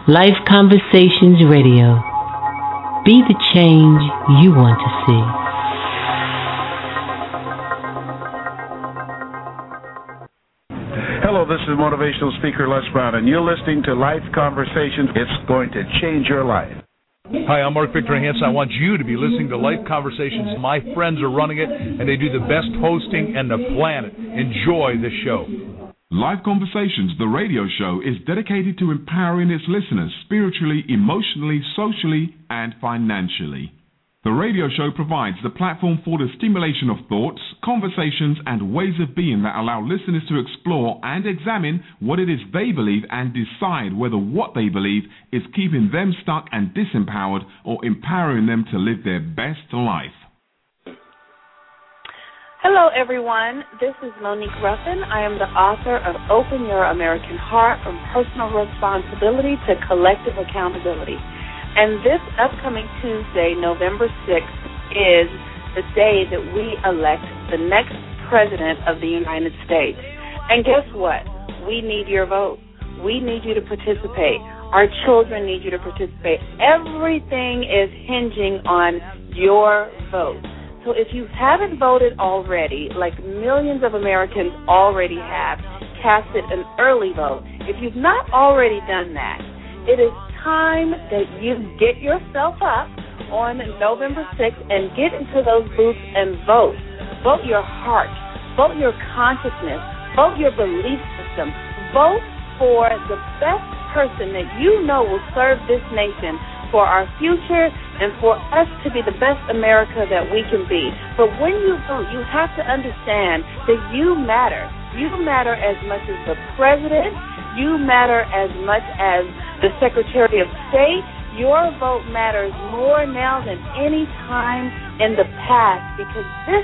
Life Conversations Radio. Be the change you want to see. Hello, this is motivational speaker Les Brown, and you're listening to Life Conversations. It's going to change your life. Hi, I'm Mark Victor Hansen. I want you to be listening to Life Conversations. My friends are running it, and they do the best hosting in the planet. Enjoy the show. Life Conversations, the radio show, is dedicated to empowering its listeners spiritually, emotionally, socially, and financially. The radio show provides the platform for the stimulation of thoughts, conversations, and ways of being that allow listeners to explore and examine what it is they believe and decide whether what they believe is keeping them stuck and disempowered or empowering them to live their best life. Hello, everyone. This is Monique Ruffin. I am the author of Open Your American Heart from Personal Responsibility to Collective Accountability. And this upcoming Tuesday, November 6th, is the day that we elect the next president of the United States. And guess what? We need your vote. We need you to participate. Our children need you to participate. Everything is hinging on your vote. So if you haven't voted already, like millions of Americans already have, casted an early vote. If you've not already done that, it is time that you get yourself up on November 6th and get into those booths and vote. Vote your heart. Vote your consciousness. Vote your belief system. Vote for the best person that you know will serve this nation for our future and for us to be the best America that we can be. But when you vote, you have to understand that you matter. You matter as much as the president. You matter as much as the Secretary of State. Your vote matters more now than any time in the past, because this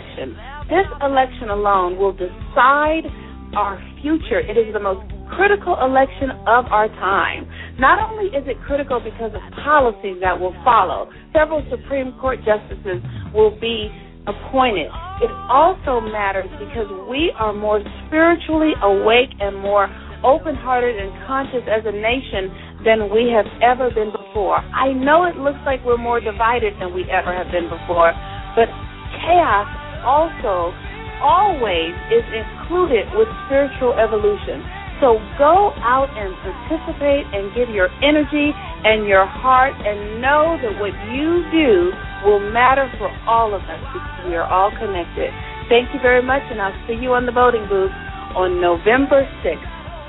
election alone will decide our future. It is the most critical election of our time. Not only is it critical because of policies that will follow, several Supreme Court justices will be appointed. It also matters because we are more spiritually awake and more open-hearted and conscious as a nation than we have ever been before. I know it looks like we're more divided than we ever have been before, but chaos also always is included with spiritual evolution. So go out and participate and give your energy and your heart, and know that what you do will matter for all of us because we are all connected. Thank you very much, and I'll see you on the voting booth on November 6th.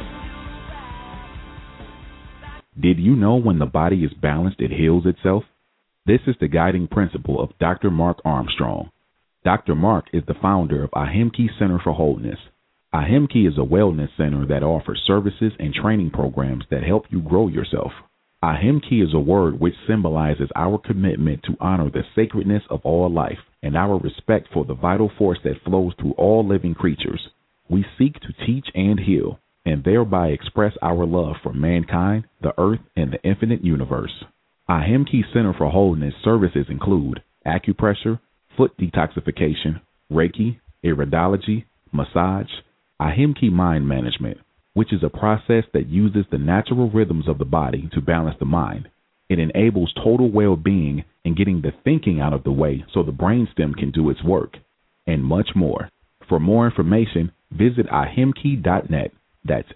Did you know when the body is balanced, it heals itself? This is the guiding principle of Dr. Mark Armstrong. Dr. Mark is the founder of Ahimki Center for Wholeness. Ahimki is a wellness center that offers services and training programs that help you grow yourself. Ahimki is a word which symbolizes our commitment to honor the sacredness of all life and our respect for the vital force that flows through all living creatures. We seek to teach and heal, and thereby express our love for mankind, the earth, and the infinite universe. Ahimki Center for Wholeness services include acupressure, foot detoxification, Reiki, iridology, massage, Ahimki Mind Management, which is a process that uses the natural rhythms of the body to balance the mind. It enables total well-being and getting the thinking out of the way so the brainstem can do its work, and much more. For more information, visit ahimki.net. That's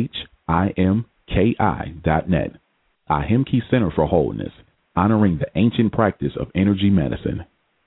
AHIMKI.net. Ahimki Center for Wholeness, honoring the ancient practice of energy medicine.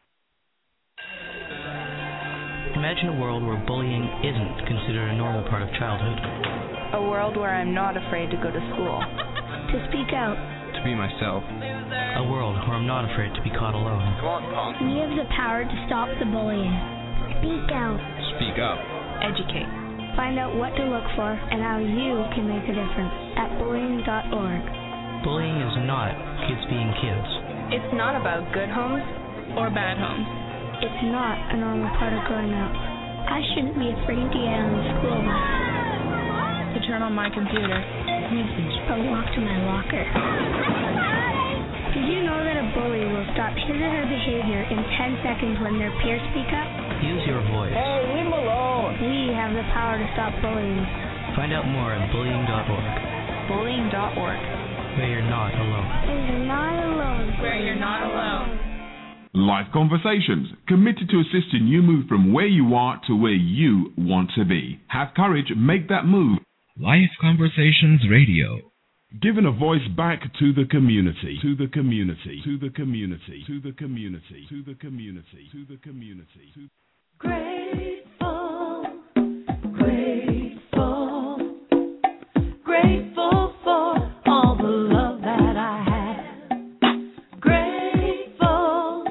Imagine a world where bullying isn't considered a normal part of childhood. A world where I'm not afraid to go to school. To speak out. To be myself. A world where I'm not afraid to be caught alone. We have the power to stop the bullying. Speak out. Speak up. Educate. Find out what to look for and how you can make a difference at bullying.org. Bullying is not kids being kids. It's not about good homes or bad homes. It's not a normal part of growing up. I shouldn't be afraid to get on the school bus. To turn on my computer. Or walk to my locker. Did you know that a bully will stop his or her behavior in 10 seconds when their peers speak up? Use your voice. Hey, leave them alone. We have the power to stop bullying. Find out more at bullying.org. Bullying.org. Where you're not alone. Where you're not alone. Where you're not alone. Life Conversations, committed to assisting you move from where you are to where you want to be. Have courage, make that move. Life Conversations Radio. Giving a voice back to the community, to the community, to the community, to the community, to the community, to the community. Grateful, grateful, grateful for all the love that I have. Grateful,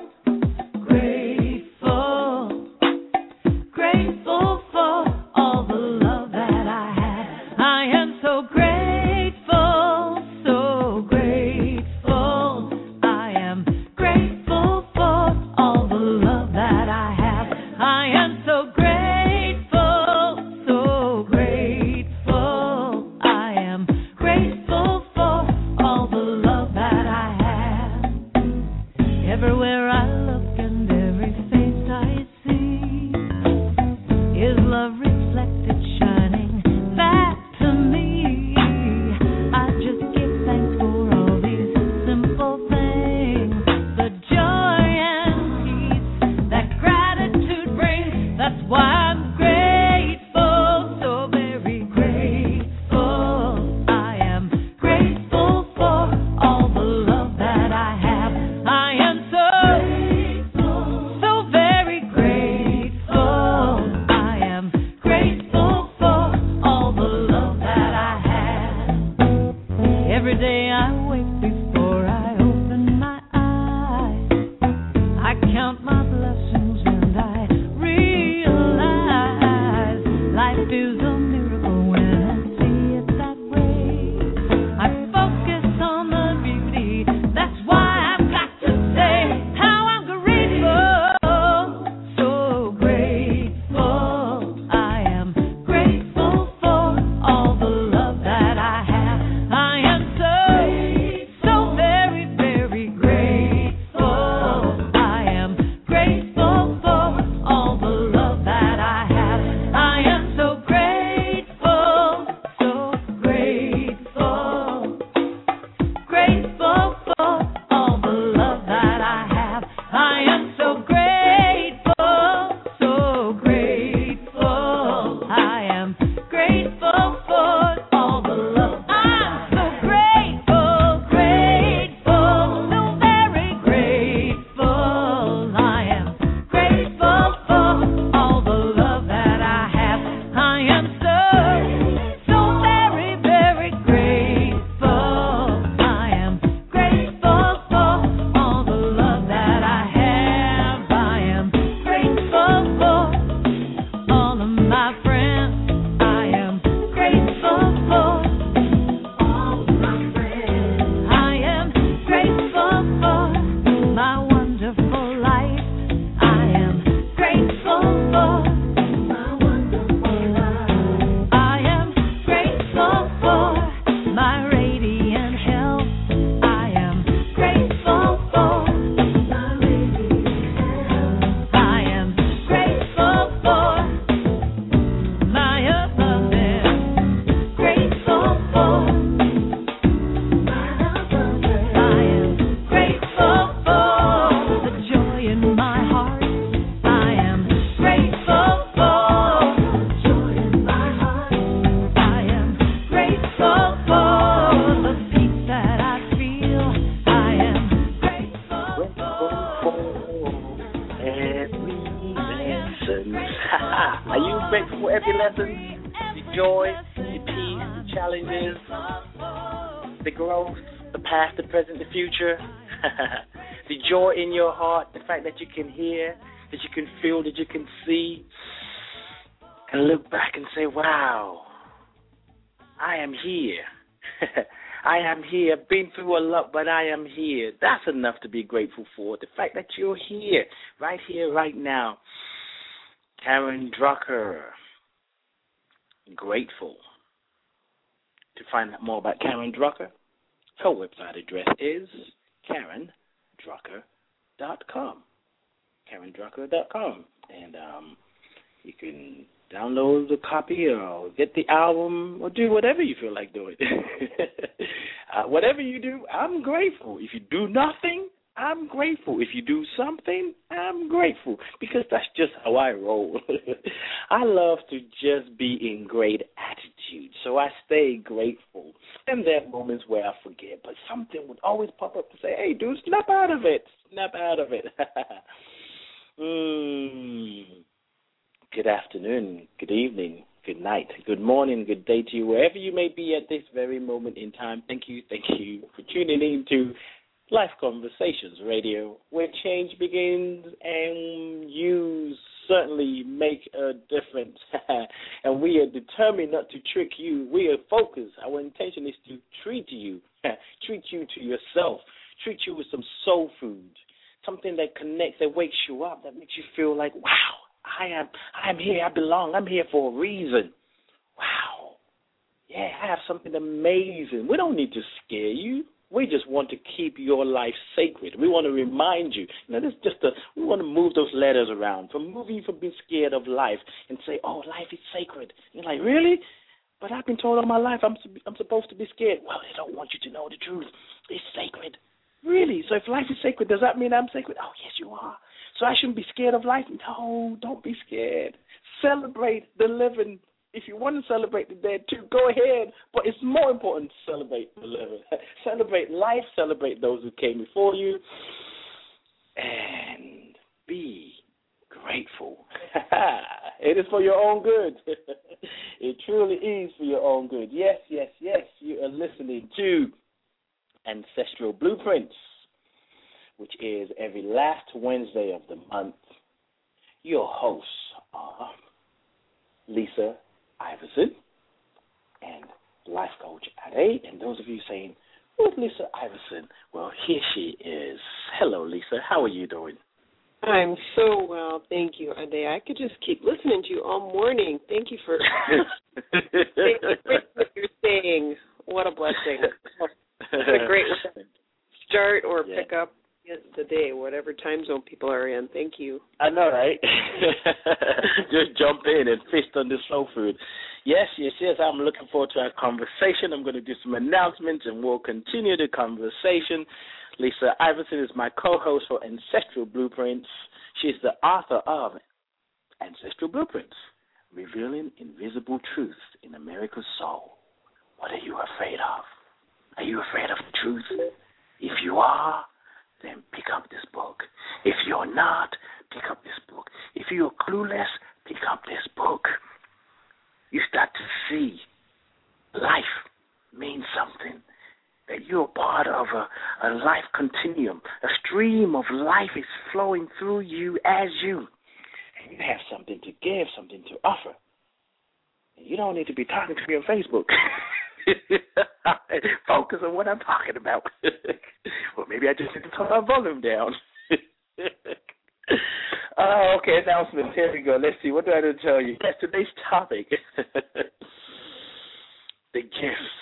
grateful, grateful for all the love that I have. I am so grateful, so grateful. I am grateful for all the love that I have. I am so grateful, so grateful. I am grateful for all the love that I have. Everywhere I look and every face I see is love reflected, shining back to me. I just give thanks for all these simple things, the joy and peace that gratitude brings. That's why I'm grateful, so very grateful. I am grateful for all the love that I have. I am so very grateful. I am grateful for all the love that I have. Every day I wake before I open my eyes, I count my blessings and I realize life is a miracle when I see it that way. I focus on the beauty, that's why I've got to say how I'm grateful, so grateful. I am grateful for all the love that I have. I am so very, very grateful. I am grateful for all the love that I have. I am so grateful, so grateful. Grateful for all the love that I have. I am so grateful, so grateful. I am grateful for all the love. I'm so grateful, grateful, so very grateful. I am grateful for all the love that I have. I am so very, very grateful. I am grateful for all the love that I have. I am grateful for all of my friends. I am grateful for all of my friends. I am grateful for my wonderful life. I am grateful for my wonderful life. I am grateful for my radiant health. I am grateful for my radiant health. I am grateful for my abundance. Grateful for my abundance. I am grateful for the joy in my heart. I am grateful for the joy in my heart. I am grateful for the peace that I feel. I am grateful for every lesson. Are you grateful for every lesson? The joy, the peace, the challenges, the growth, the past, the present, the future. The joy in your heart, the fact that you can hear, that you can feel, that you can see, and look back and say, wow, I am here. I am here. I've been through a lot, but I am here. That's enough to be grateful for. The fact that you're here, right now. Karen Drucker. Grateful. To find out more about Karen Drucker, her website address is KarenDrucker.com. KarenDrucker.com. And you can download the copy or get the album or do whatever you feel like doing. Whatever you do, I'm grateful. If you do nothing, I'm grateful. If you do something, I'm grateful, because that's just how I roll. I love to just be in great attitude, so I stay grateful. And there are moments where I forget, but something would always pop up to say, hey, dude, snap out of it. Snap out of it. Good afternoon, good evening, good night, good morning, good day to you, wherever you may be at this very moment in time. Thank you for tuning in to Life Conversations Radio, where change begins and you certainly make a difference. And we are determined not to trick you. We are focused. Our intention is to treat you to yourself, treat you with some soul food, something that connects, that wakes you up, that makes you feel like, wow, I'm here, I belong, I'm here for a reason. Wow. Yeah, I have something amazing. We don't need to scare you. We just want to keep your life sacred. We want to remind you. We want to move those letters around, from being scared of life and say, oh, life is sacred. You're like, really? But I've been told all my life I'm supposed to be scared. Well, they don't want you to know the truth. It's sacred. Really? So if life is sacred, does that mean I'm sacred? Oh, yes, you are. So I shouldn't be scared of life? No, don't be scared. Celebrate the living. If you want to celebrate the dead too, go ahead. But it's more important to celebrate the living. Celebrate life. Celebrate those who came before you. And be grateful. It is for your own good. It truly is for your own good. Yes, yes, yes. You are listening to Ancestral Blueprints, which is every last Wednesday of the month. Your hosts are Lisa Iverson and life coach Ade. And those of you saying, who's Lisa Iverson? Well, here she is. Hello, Lisa. How are you doing? I'm so well, thank you, Ade. I could just keep listening to you all morning. Thank you for what you're saying. What a blessing. It's a great way to start or pick up the day, whatever time zone people are in. Thank you. I know, right? Just jump in and feast on this soul food. Yes, yes, yes. I'm looking forward to our conversation. I'm going to do some announcements, and we'll continue the conversation. Lisa Iverson is my co-host for Ancestral Blueprints. She's the author of Ancestral Blueprints, Revealing Invisible Truths in America's Soul. What are you afraid of? Are you afraid of the truth? If you are, then pick up this book. If you're not, pick up this book. If you're clueless, pick up this book. You start to see life means something, that you're part of a life continuum. A stream of life is flowing through you as you. And you have something to give, something to offer. You don't need to be talking to me on Facebook. Focus on what I'm talking about. Well, maybe I just need to turn my volume down. Okay, announcements. Here we go. Let's see. What do I need to tell you? Yes, today's topic. The gifts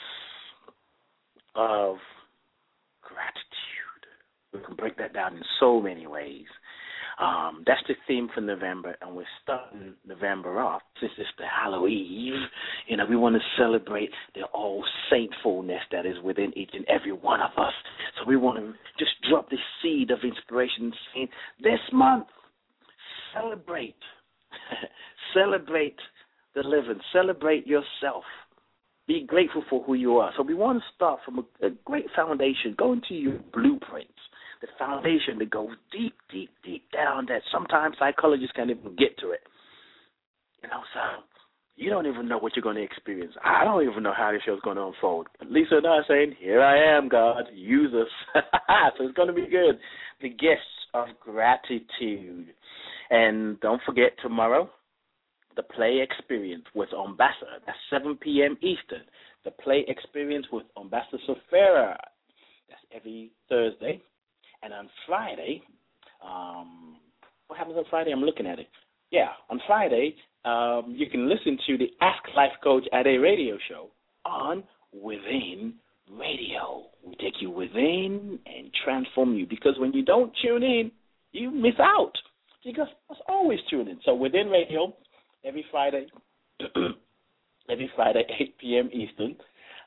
of gratitude. We can break that down in so many ways. That's the theme for November, and we're starting November off. Since it's the Halloween, we want to celebrate the all saintfulness that is within each and every one of us. So we want to just drop the seed of inspiration, saying, this month, celebrate. Celebrate the living. Celebrate yourself. Be grateful for who you are. So we want to start from a great foundation. Go into your blueprints. The foundation that goes deep, deep, deep down that sometimes psychologists can't even get to it. So you don't even know what you're going to experience. I don't even know how this show's going to unfold. But Lisa and I are saying, here I am, God, use us. So it's going to be good. The gifts of gratitude. And don't forget, tomorrow, the Play Experience with Ambassador. That's 7 p.m. Eastern. The Play Experience with Ambassador Sofera. That's every Thursday. And on Friday, what happens on Friday? I'm looking at it. Yeah, on Friday, you can listen to the Ask Life Coach Ade radio show on Within Radio. We take you within and transform you, because when you don't tune in, you miss out. You must always tune in. So Within Radio, every Friday, 8 p.m. Eastern.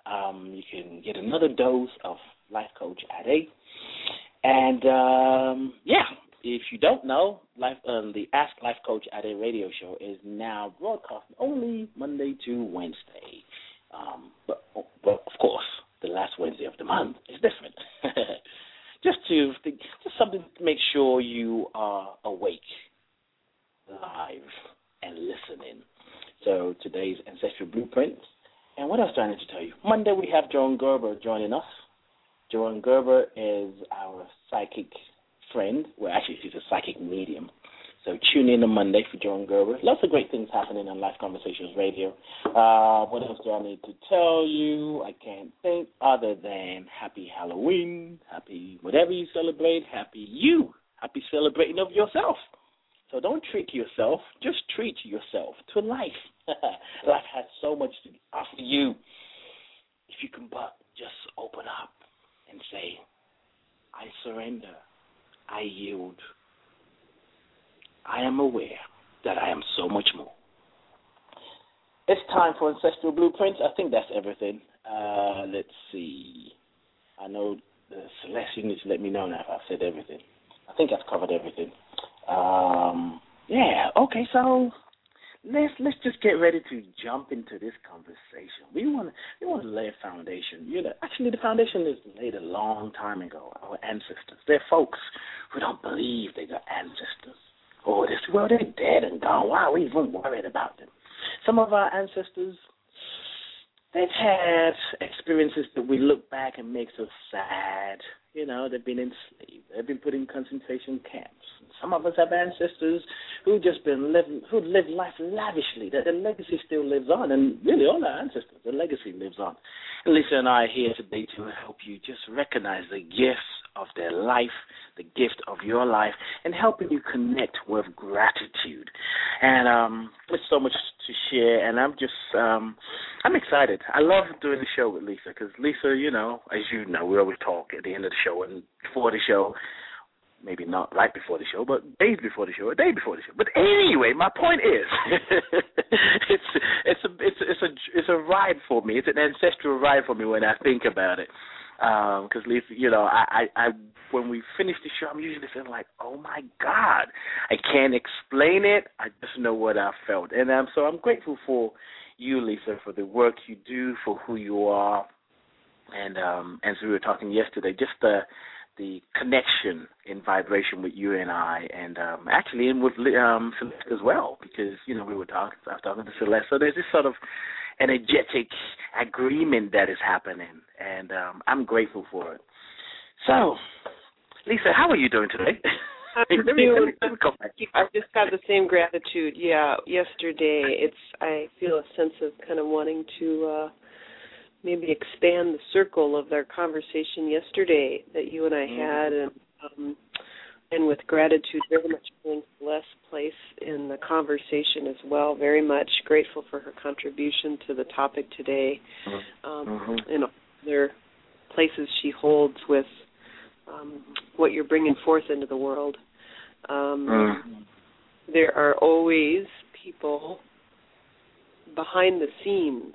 you can get another dose of Life Coach Ade. And, if you don't know, the Ask Life Coach Ade radio show is now broadcasting only Monday to Wednesday. But of course, the last Wednesday of the month is different. Just something to make sure you are awake, live, and listening. So today's Ancestral Blueprint. And what else do I need to tell you? Monday we have Joan Gerber joining us. Joan Gerber is our psychic friend. Well, actually, she's a psychic medium. So tune in on Monday for Joan Gerber. Lots of great things happening on Life Conversations Radio. What else do I need to tell you? I can't think other than happy Halloween, happy whatever you celebrate, happy celebrating of yourself. So don't trick yourself. Just treat yourself to life. Life has so much to offer you. If you can but just open up and say, I surrender. I yield. I am aware that I am so much more. It's time for Ancestral Blueprints. I think that's everything. Let's see. I know Celeste, you need to let me know now if I've said everything. I think I've covered everything. Okay, so let's just get ready to jump into this conversation. We want to lay a foundation. Actually, the foundation is laid a long time ago. Our ancestors. They're folks who don't believe they got ancestors. Oh, they're dead and gone. Why are we even worried about them? Some of our ancestors, they've had experiences that we look back and makes us sad. They've been enslaved. They've been put in concentration camps. Some of us have ancestors who lived life lavishly. Their legacy still lives on, and really all our ancestors, their legacy lives on. And Lisa and I are here today to help you just recognize the gifts of their life, the gift of your life, and helping you connect with gratitude. And there's so much to share, and I'm excited. I love doing the show with Lisa because Lisa, as you know, we always talk at the end of the show and before the show. Maybe not right before the show, but days before the show, a day before the show. But anyway, my point is, it's a ride for me. It's an ancestral ride for me when I think about it. Because I when we finish the show, I'm usually feeling like, oh my God, I can't explain it. I just know what I felt, and so I'm grateful for you, Lisa, for the work you do, for who you are, and as we were talking yesterday, just the connection in vibration with you and I, and actually in with Celeste as well, because I was talking to Celeste. So there's this sort of energetic agreement that is happening, and I'm grateful for it. So, Lisa, how are you doing today? I just got the same gratitude. Yeah, yesterday I feel a sense of kind of wanting to maybe expand the circle of our conversation yesterday that you and I had, and with gratitude, very much feeling Celeste's place in the conversation as well. Very much grateful for her contribution to the topic today, and other places she holds with what you're bringing forth into the world. There are always people behind the scenes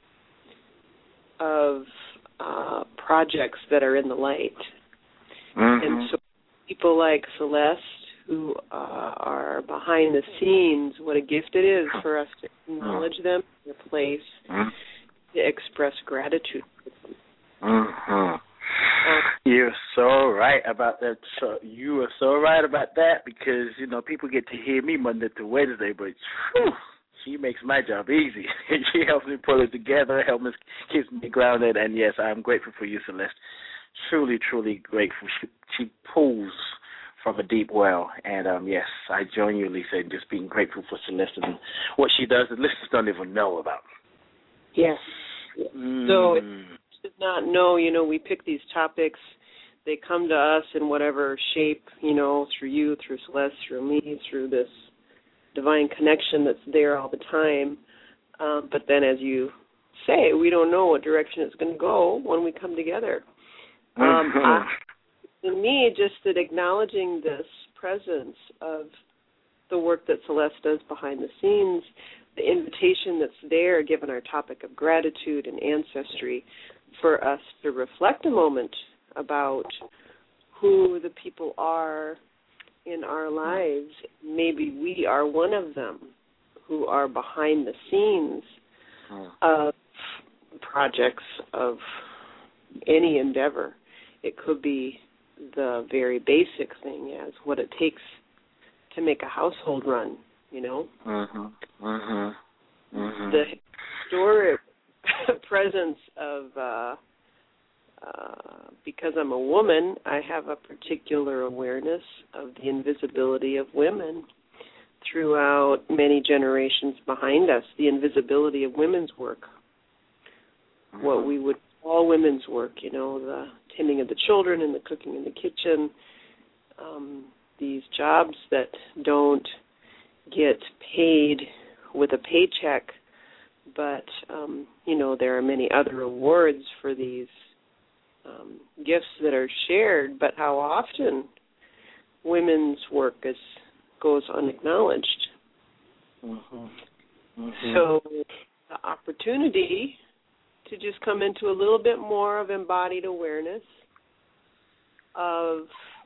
of projects that are in the light. And so people like Celeste who are behind the scenes, what a gift it is for us to acknowledge them in their place, to express gratitude for them. You're so right about that. So you are so right about that because, people get to hear me Monday to Wednesday, but she makes my job easy. She helps me pull it together, keeps me grounded, and yes, I'm grateful for you, Celeste. Truly, truly grateful. She pulls from a deep well, and yes, I join you, Lisa, in just being grateful for Celeste and what she does that listeners don't even know about. Yes. So if you did not know, we pick these topics. They come to us in whatever shape, through you, through Celeste, through me, through this divine connection that's there all the time. But then, as you say, we don't know what direction it's going to go when we come together. To me, just that acknowledging this presence of the work that Celeste does behind the scenes the invitation that's there, given our topic of gratitude and ancestry, for us to reflect a moment about who the people are in our lives. Maybe we are one of them who are behind the scenes of projects of any endeavor. It could be the very basic thing as what it takes to make a household run, The historic presence of, because I'm a woman, I have a particular awareness of the invisibility of women throughout many generations behind us, the invisibility of women's work, what we would call women's work, the tending of the children and the cooking in the kitchen, these jobs that don't get paid with a paycheck, but, there are many other awards for these gifts that are shared, but how often women's work goes unacknowledged. So the opportunity to just come into a little bit more of embodied awareness of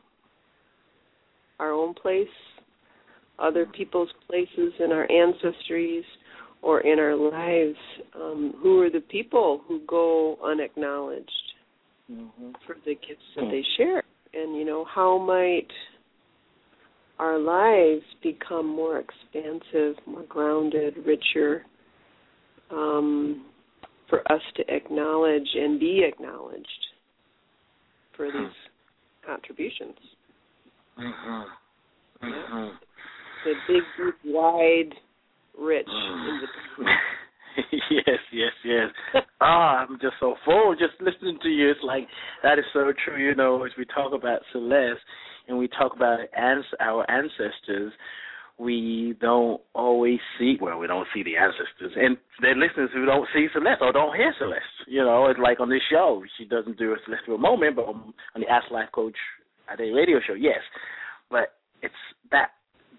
our own place, other people's places in our ancestries or in our lives, who are the people who go unacknowledged for the gifts that they share. And, how might our lives become more expansive, more grounded, richer, for us to acknowledge and be acknowledged for these contributions. The big, deep, wide, rich. Yes. I'm just so full just listening to you. It's like, that is so true. As we talk about Celeste and we talk about our ancestors, we don't always see, we don't see the ancestors. And there are listeners who don't see Celeste or don't hear Celeste. It's like on this show, she doesn't do a celestial moment, but on the Ask Life Coach a Day radio show, yes. But it's that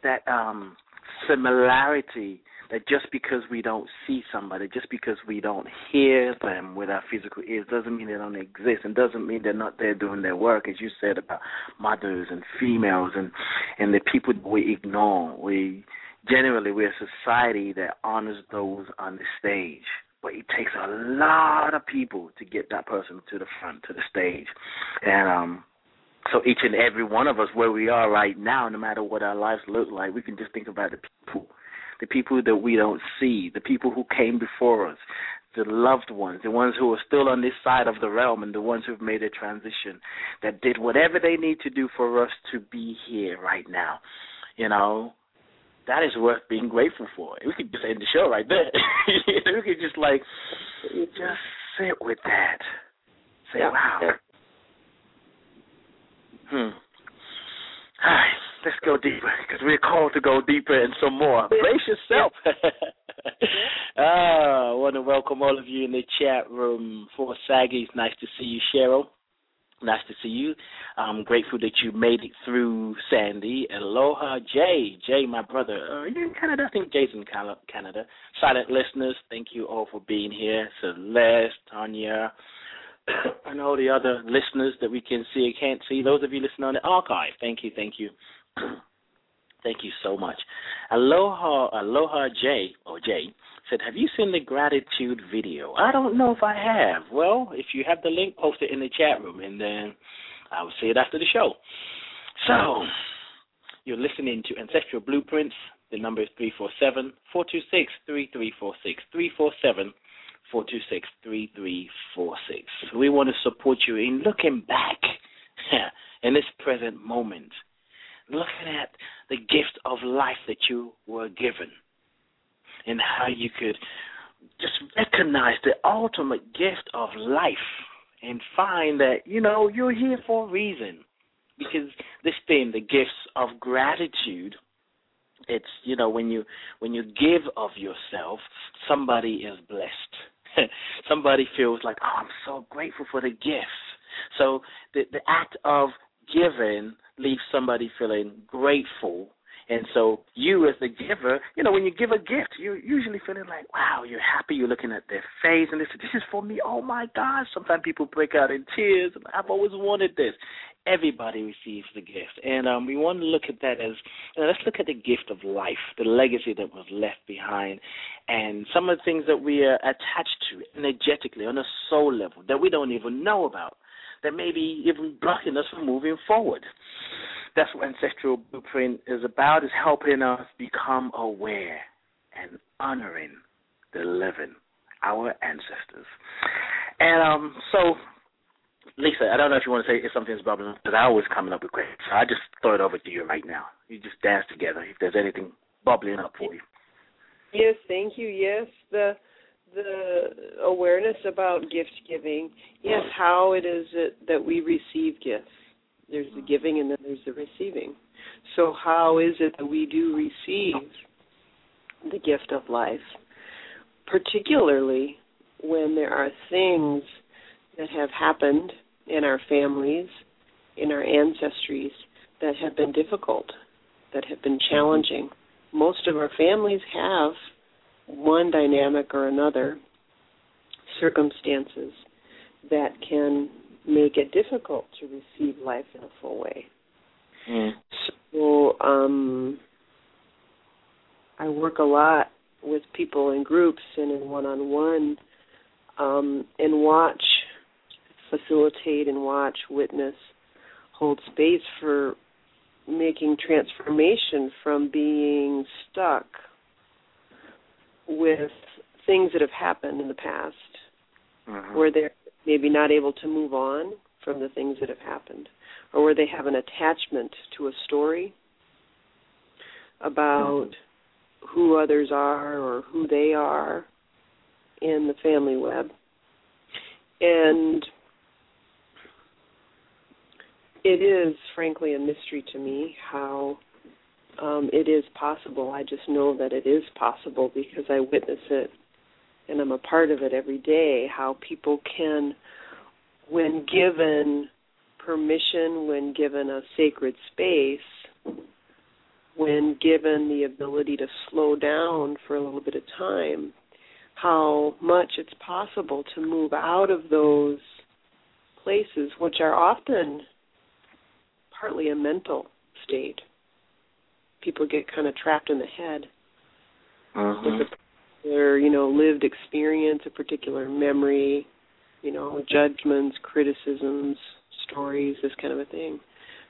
similarity that just because we don't see somebody, just because we don't hear them with our physical ears, doesn't mean they don't exist, and doesn't mean they're not there doing their work, as you said about mothers and females and the people we ignore. We're a society that honors those on the stage, but it takes a lot of people to get that person to the front, to the stage. And so each and every one of us, where we are right now, no matter what our lives look like, we can just think about the people that we don't see, the people who came before us, the loved ones, the ones who are still on this side of the realm, and the ones who have made a transition, that did whatever they need to do for us to be here right now. That is worth being grateful for. We could just end the show right there. We could just sit with that. Say, wow. All right, let's go deeper, because we're called to go deeper and some more. Brace yourself. I want to welcome all of you in the chat room. For Saggy, it's nice to see you, Cheryl. Nice to see you. I'm grateful that you made it through, Sandy. Aloha, Jay. Jay, my brother. You're in Canada? I think Jay's in Canada. Silent listeners, thank you all for being here. Celeste, Tanya, and all the other listeners that we can see and can't see. Those of you listening on the archive, thank you. Thank you so much. Aloha Jay, said, have you seen the gratitude video? I don't know if I have. Well, if you have the link, post it in the chat room, and then I will see it after the show. So, you're listening to Ancestral Blueprints. The number is 347-426-3346, 347-426-3346. We want to support you in looking back in this present moment, looking at the gift of life that you were given, and how you could just recognize the ultimate gift of life and find that, you're here for a reason. Because this thing, the gifts of gratitude, it's, when you give of yourself, somebody is blessed. Somebody feels like, oh, I'm so grateful for the gifts. So the act of giving leaves somebody feeling grateful, And so you as the giver, you know, when you give a gift, you're usually feeling like, wow, you're happy. You're looking at their face, and this is for me. Oh, my gosh. Sometimes people break out in tears. I've always wanted this. Everybody receives the gift. And we want to look at that as, let's look at the gift of life, the legacy that was left behind, and some of the things that we are attached to energetically on a soul level that we don't even know about, that may be even blocking us from moving forward. That's what Ancestral Blueprint is about, is helping us become aware and honoring the living, our ancestors. And so, Lisa, I don't know if you want to say if something's bubbling up, because I always coming up with questions. So I just throw it over to you right now. You just dance together if there's anything bubbling up for you. Yes, thank you. Yes, the awareness about gift giving. Yes, how it is that we receive gifts. There's the giving and then there's the receiving. So how is it that we do receive the gift of life, particularly when there are things that have happened in our families, in our ancestries, that have been difficult, that have been challenging. Most of our families have one dynamic or another, circumstances that can make it difficult to receive life in a full way. So I work a lot with people in groups and in one-on-one, and facilitate and watch, witness, hold space for making transformation from being stuck with things that have happened in the past, where they're maybe not able to move on from the things that have happened, or where they have an attachment to a story about who others are or who they are in the family web. And it is, frankly, a mystery to me how it is possible. I just know that it is possible because I witness it and I'm a part of it every day, how people can, when given permission, when given a sacred space, when given the ability to slow down for a little bit of time, how much it's possible to move out of those places, which are often partly a mental state. People get kind of trapped in the head with a particular, lived experience, a particular memory, judgments, criticisms, stories, this kind of a thing.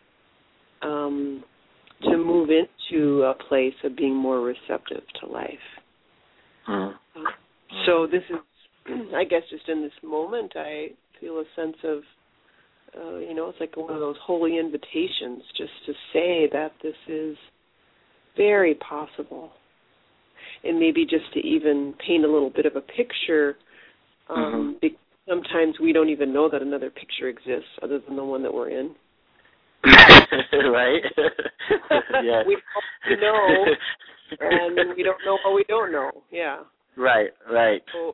To move into a place of being more receptive to life. So this is, I guess, just in this moment, I feel a sense of, it's like one of those holy invitations just to say that this is very possible. And maybe just to even paint a little bit of a picture, because sometimes we don't even know that another picture exists other than the one that we're in. Right? Yeah. We know, and we don't know what we don't know. Yeah. Right. So,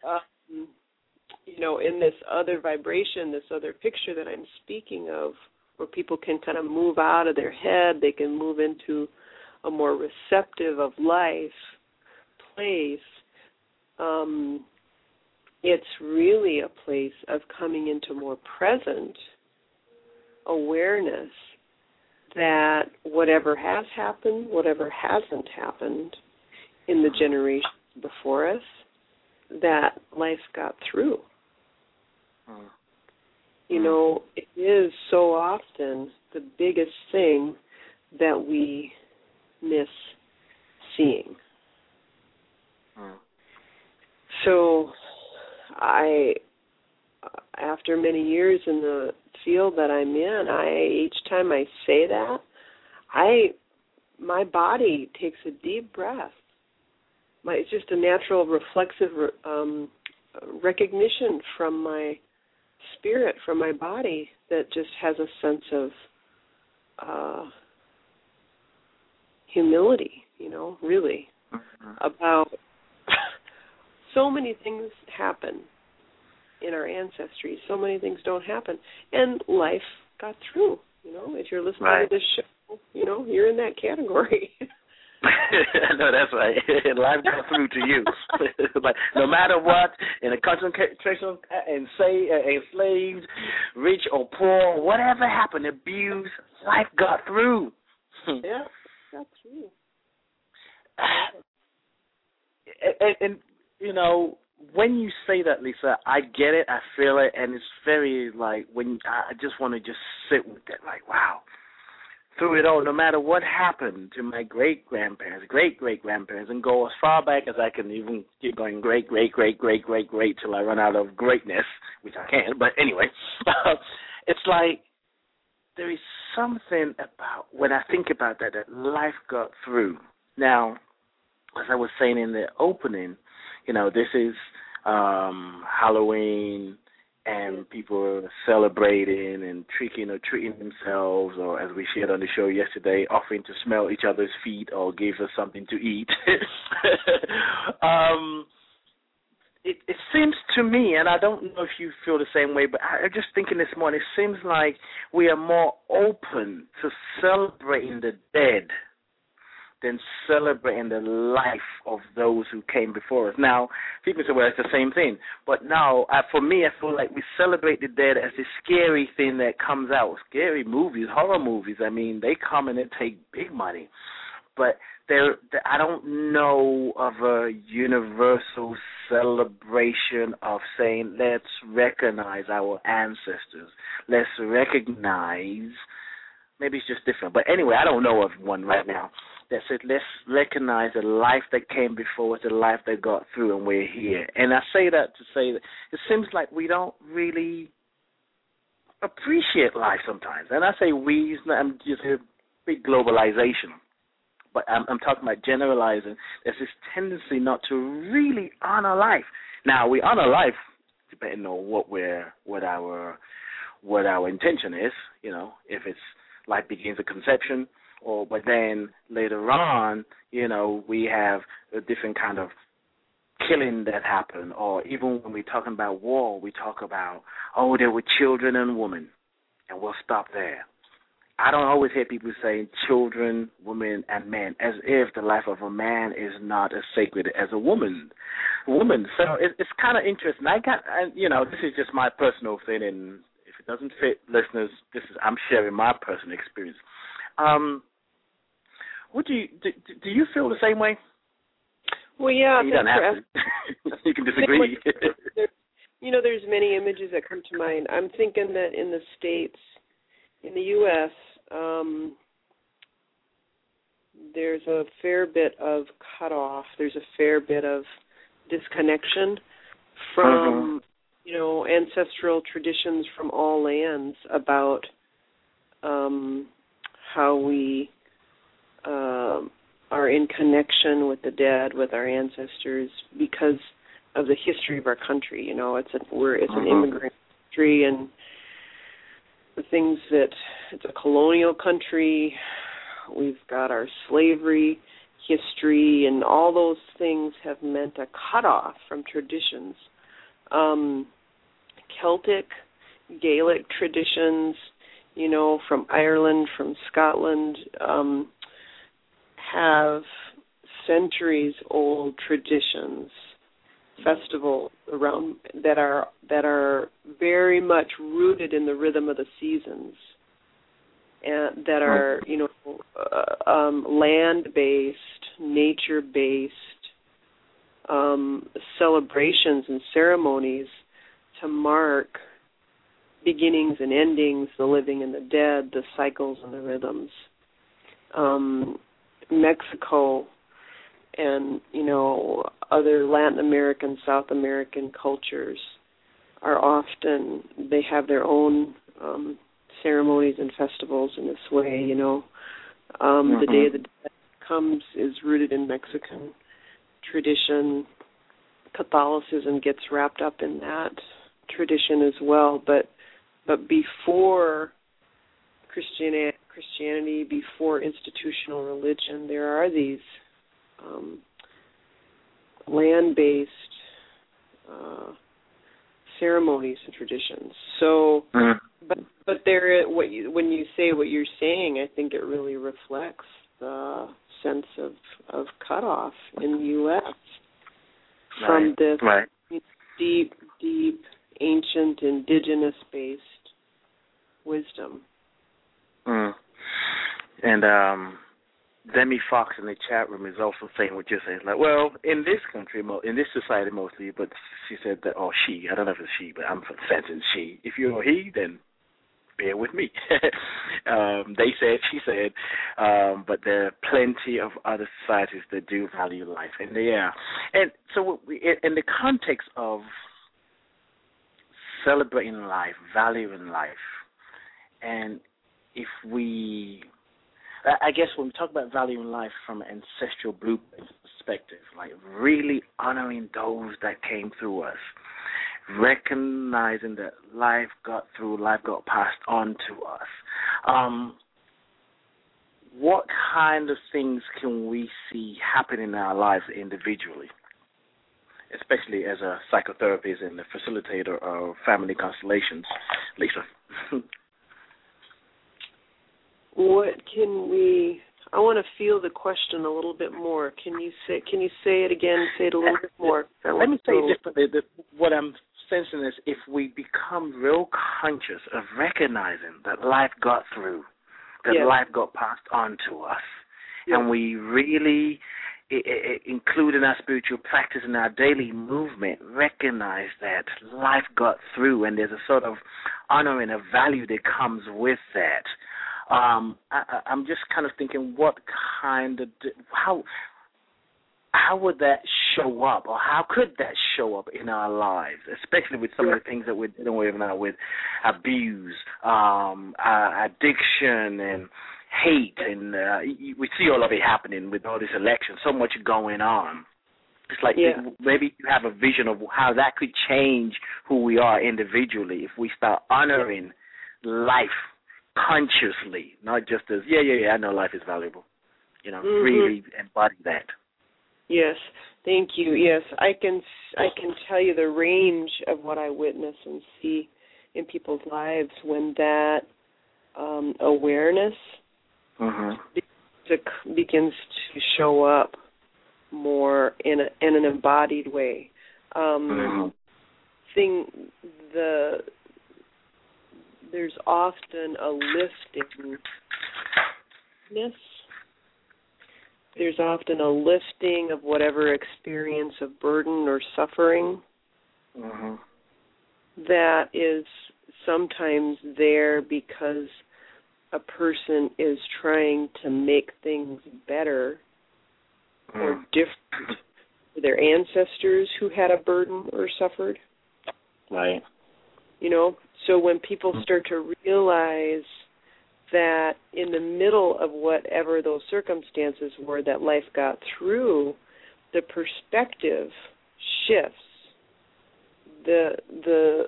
in this other vibration, this other picture that I'm speaking of, where people can kind of move out of their head, they can move into a more receptive of life place. It's really a place of coming into more present awareness that whatever has happened, whatever hasn't happened in the generations before us, that life got through. It is so often the biggest thing that we miss seeing. So after many years in the field that I'm in, each time I say that, my body takes a deep breath. It's just a natural reflexive recognition from my spirit, from my body, that just has a sense of humility, really, about so many things happen in our ancestry. So many things don't happen. And life got through, If you're listening to this show, you're in that category. No, that's right. Life got through to you. But no matter what, in a concentration, enslaved, rich or poor, whatever happened, abuse, life got through. Yeah, got through. And when you say that, Lisa, I get it, I feel it, and it's very when I just want to just sit with that, wow. Through it all, no matter what happened to my great-grandparents, great-great-grandparents, and go as far back as I can, even keep going great till I run out of greatness, which I can't, but anyway, it's like there is something about, when I think about that life got through. Now, as I was saying in the opening, this is Halloween, and people are celebrating and treating themselves, or as we shared on the show yesterday, offering to smell each other's feet or give us something to eat. It seems to me, and I don't know if you feel the same way, but I'm just thinking this morning, it seems like we are more open to celebrating the dead than celebrating the life of those who came before us. Now, people say, well, it's the same thing. But now, for me, I feel like we celebrate the dead as a scary thing that comes out. Scary movies, horror movies, they come and they take big money. But I don't know of a universal celebration of saying, let's recognize our ancestors. Let's recognize, maybe it's just different. But anyway, I don't know of one right now that said, let's recognize the life that came before us, the life that got through, and we're here. And I say that to say that it seems like we don't really appreciate life sometimes. And I say we, I'm just a big globalization. But I'm talking about generalizing. There's this tendency not to really honor life. Now, we honor life depending on what our intention is. If it's life begins at conception, but then later on, we have a different kind of killing that happened. Or even when we're talking about war, we talk about, there were children and women, and we'll stop there. I don't always hear people saying children, women, and men, as if the life of a man is not as sacred as a woman. So it's kind of interesting. This is just my personal thing, and if it doesn't fit listeners, I'm sharing my personal experience. Do you feel the same way? Well, yeah. You don't have to. You can disagree. There's many images that come to mind. I'm thinking that in the States, in the U.S., there's a fair bit of cutoff. There's a fair bit of disconnection from, ancestral traditions from all lands about how we are in connection with the dead, with our ancestors, because of the history of our country. It's an immigrant country, and the things that it's a colonial country. We've got our slavery history, and all those things have meant a cutoff from traditions. Celtic, Gaelic traditions, from Ireland, from Scotland, have centuries-old traditions, festivals around that are very much rooted in the rhythm of the seasons, and that are land-based, nature-based celebrations and ceremonies to mark beginnings and endings, the living and the dead, the cycles and the rhythms. Mexico and, other Latin American, South American cultures are often, they have their own ceremonies and festivals in this way, The Day of the Dead is rooted in Mexican tradition. Catholicism gets wrapped up in that tradition as well, but before Christianity, before institutional religion, there are these land-based ceremonies and traditions. So But when you say what you're saying, I think it really reflects the sense of cutoff in the U.S. from this deep, ancient, indigenous-based wisdom. And Demi Fox in the chat room is also saying what you're saying. Like, well, in this country, in this society mostly, but she said that, or she, I don't know if it's she, but I'm sensing she. If you're a he, then bear with me. They said, she said, but there are plenty of other societies that do value life. And and so in the context of celebrating life, valuing life, and if we, I guess when we talk about valuing life from an ancestral blueprint perspective, like really honoring those that came through us, recognizing that life got through, life got passed on to us. What kind of things can we see happen in our lives individually, especially as a psychotherapist and a facilitator of family constellations, Lisa? What can we? I want to feel the question a little bit more. Can you say it again? Say it a little bit more. Let me say it differently. What I'm sensing is if we become real conscious of recognizing that life got through, that life got passed on to us, and we really, include in our spiritual practice and our daily movement, recognize that life got through, and there's a sort of honor and a value that comes with that. I'm just kind of thinking, what kind of, how would that show up, or how could that show up in our lives, especially with some of the things that we're dealing with now, with abuse, addiction, and hate, and we see all of it happening with all this election, so much going on. It's like maybe you have a vision of how that could change who we are individually if we start honoring life consciously, not just as, I know life is valuable. Really embody that. Yes, thank you. Yes, I can tell you the range of what I witness and see in people's lives when that awareness begins to show up more in an embodied way. There's often a liftingness. There's often a lifting of whatever experience of burden or suffering that is sometimes there because a person is trying to make things better or different for their ancestors who had a burden or suffered. Right. So when people start to realize that in the middle of whatever those circumstances were that life got through, the perspective shifts. The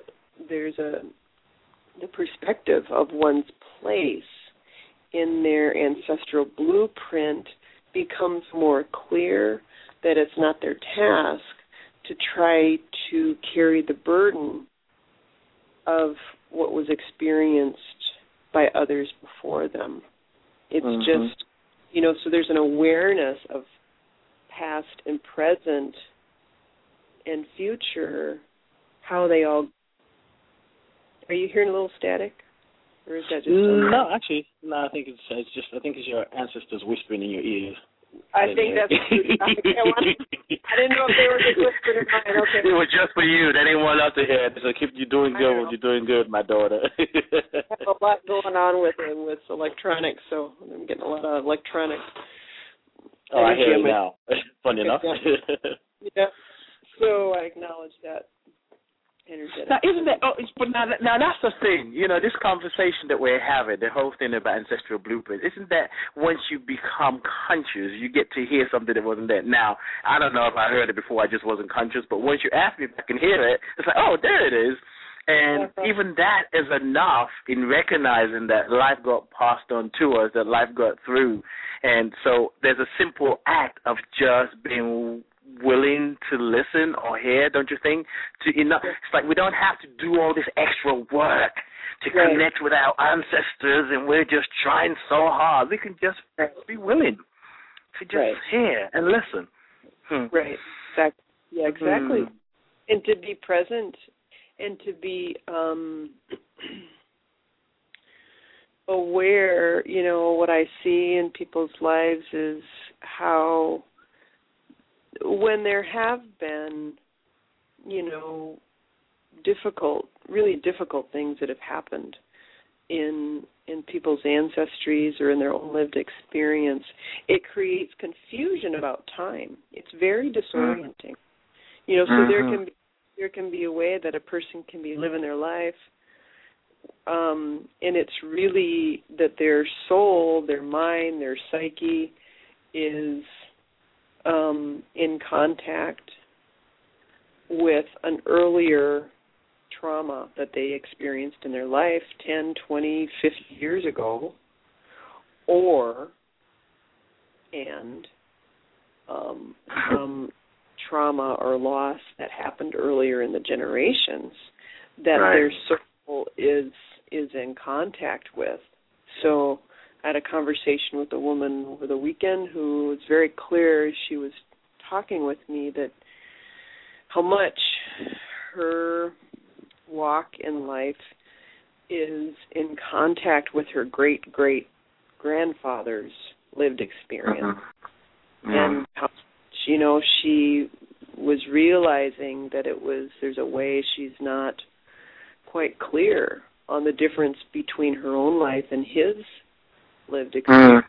perspective of one's place in their ancestral blueprint becomes more clear, that it's not their task to try to carry the burden of what was experienced by others before them. It's just, so there's an awareness of past and present and future, how they all... Are you hearing a little static? Or is that just... No, actually, I think it's your ancestors whispering in your ears. I think that's true. I didn't know if they were just whispering in mine. Okay. It was just for you. They didn't want us to hear it. So keep you doing good. You're doing good, my daughter. I have a lot going on with electronics, so I'm getting a lot of electronics. Oh, I hear you now. Funny enough. Yeah. So I acknowledge that. Now, isn't that? But now that's the thing. This conversation that we're having, the whole thing about ancestral blueprints. Isn't that once you become conscious, you get to hear something that wasn't there? Now, I don't know if I heard it before. I just wasn't conscious. But once you ask me if I can hear it, it's like, oh, there it is. And even that is enough in recognizing that life got passed on to us, that life got through. And so there's a simple act of just being willing to listen or hear, don't you think? It's like we don't have to do all this extra work to connect with our ancestors, and we're just trying so hard. We can just be willing to just hear and listen. Right. Exactly. Yeah, exactly. And to be present and to be aware, you know, what I see in people's lives is how when there have been, you know, really difficult things that have happened in people's ancestries or in their own lived experience, it creates confusion about time. It's very disorienting. You know, so there can be a way that a person can be living their life, and it's really that their soul, their mind, their psyche is in contact with an earlier trauma that they experienced in their life 10, 20, 50 years ago, and some trauma or loss that happened earlier in the generations that their soul is in contact with. So I had a conversation with a woman over the weekend who was very clear. She was talking with me that how much her walk in life is in contact with her great-great-grandfather's lived experience. And how, you know, she was realizing that there's a way she's not quite clear on the difference between her own life and his lived experience.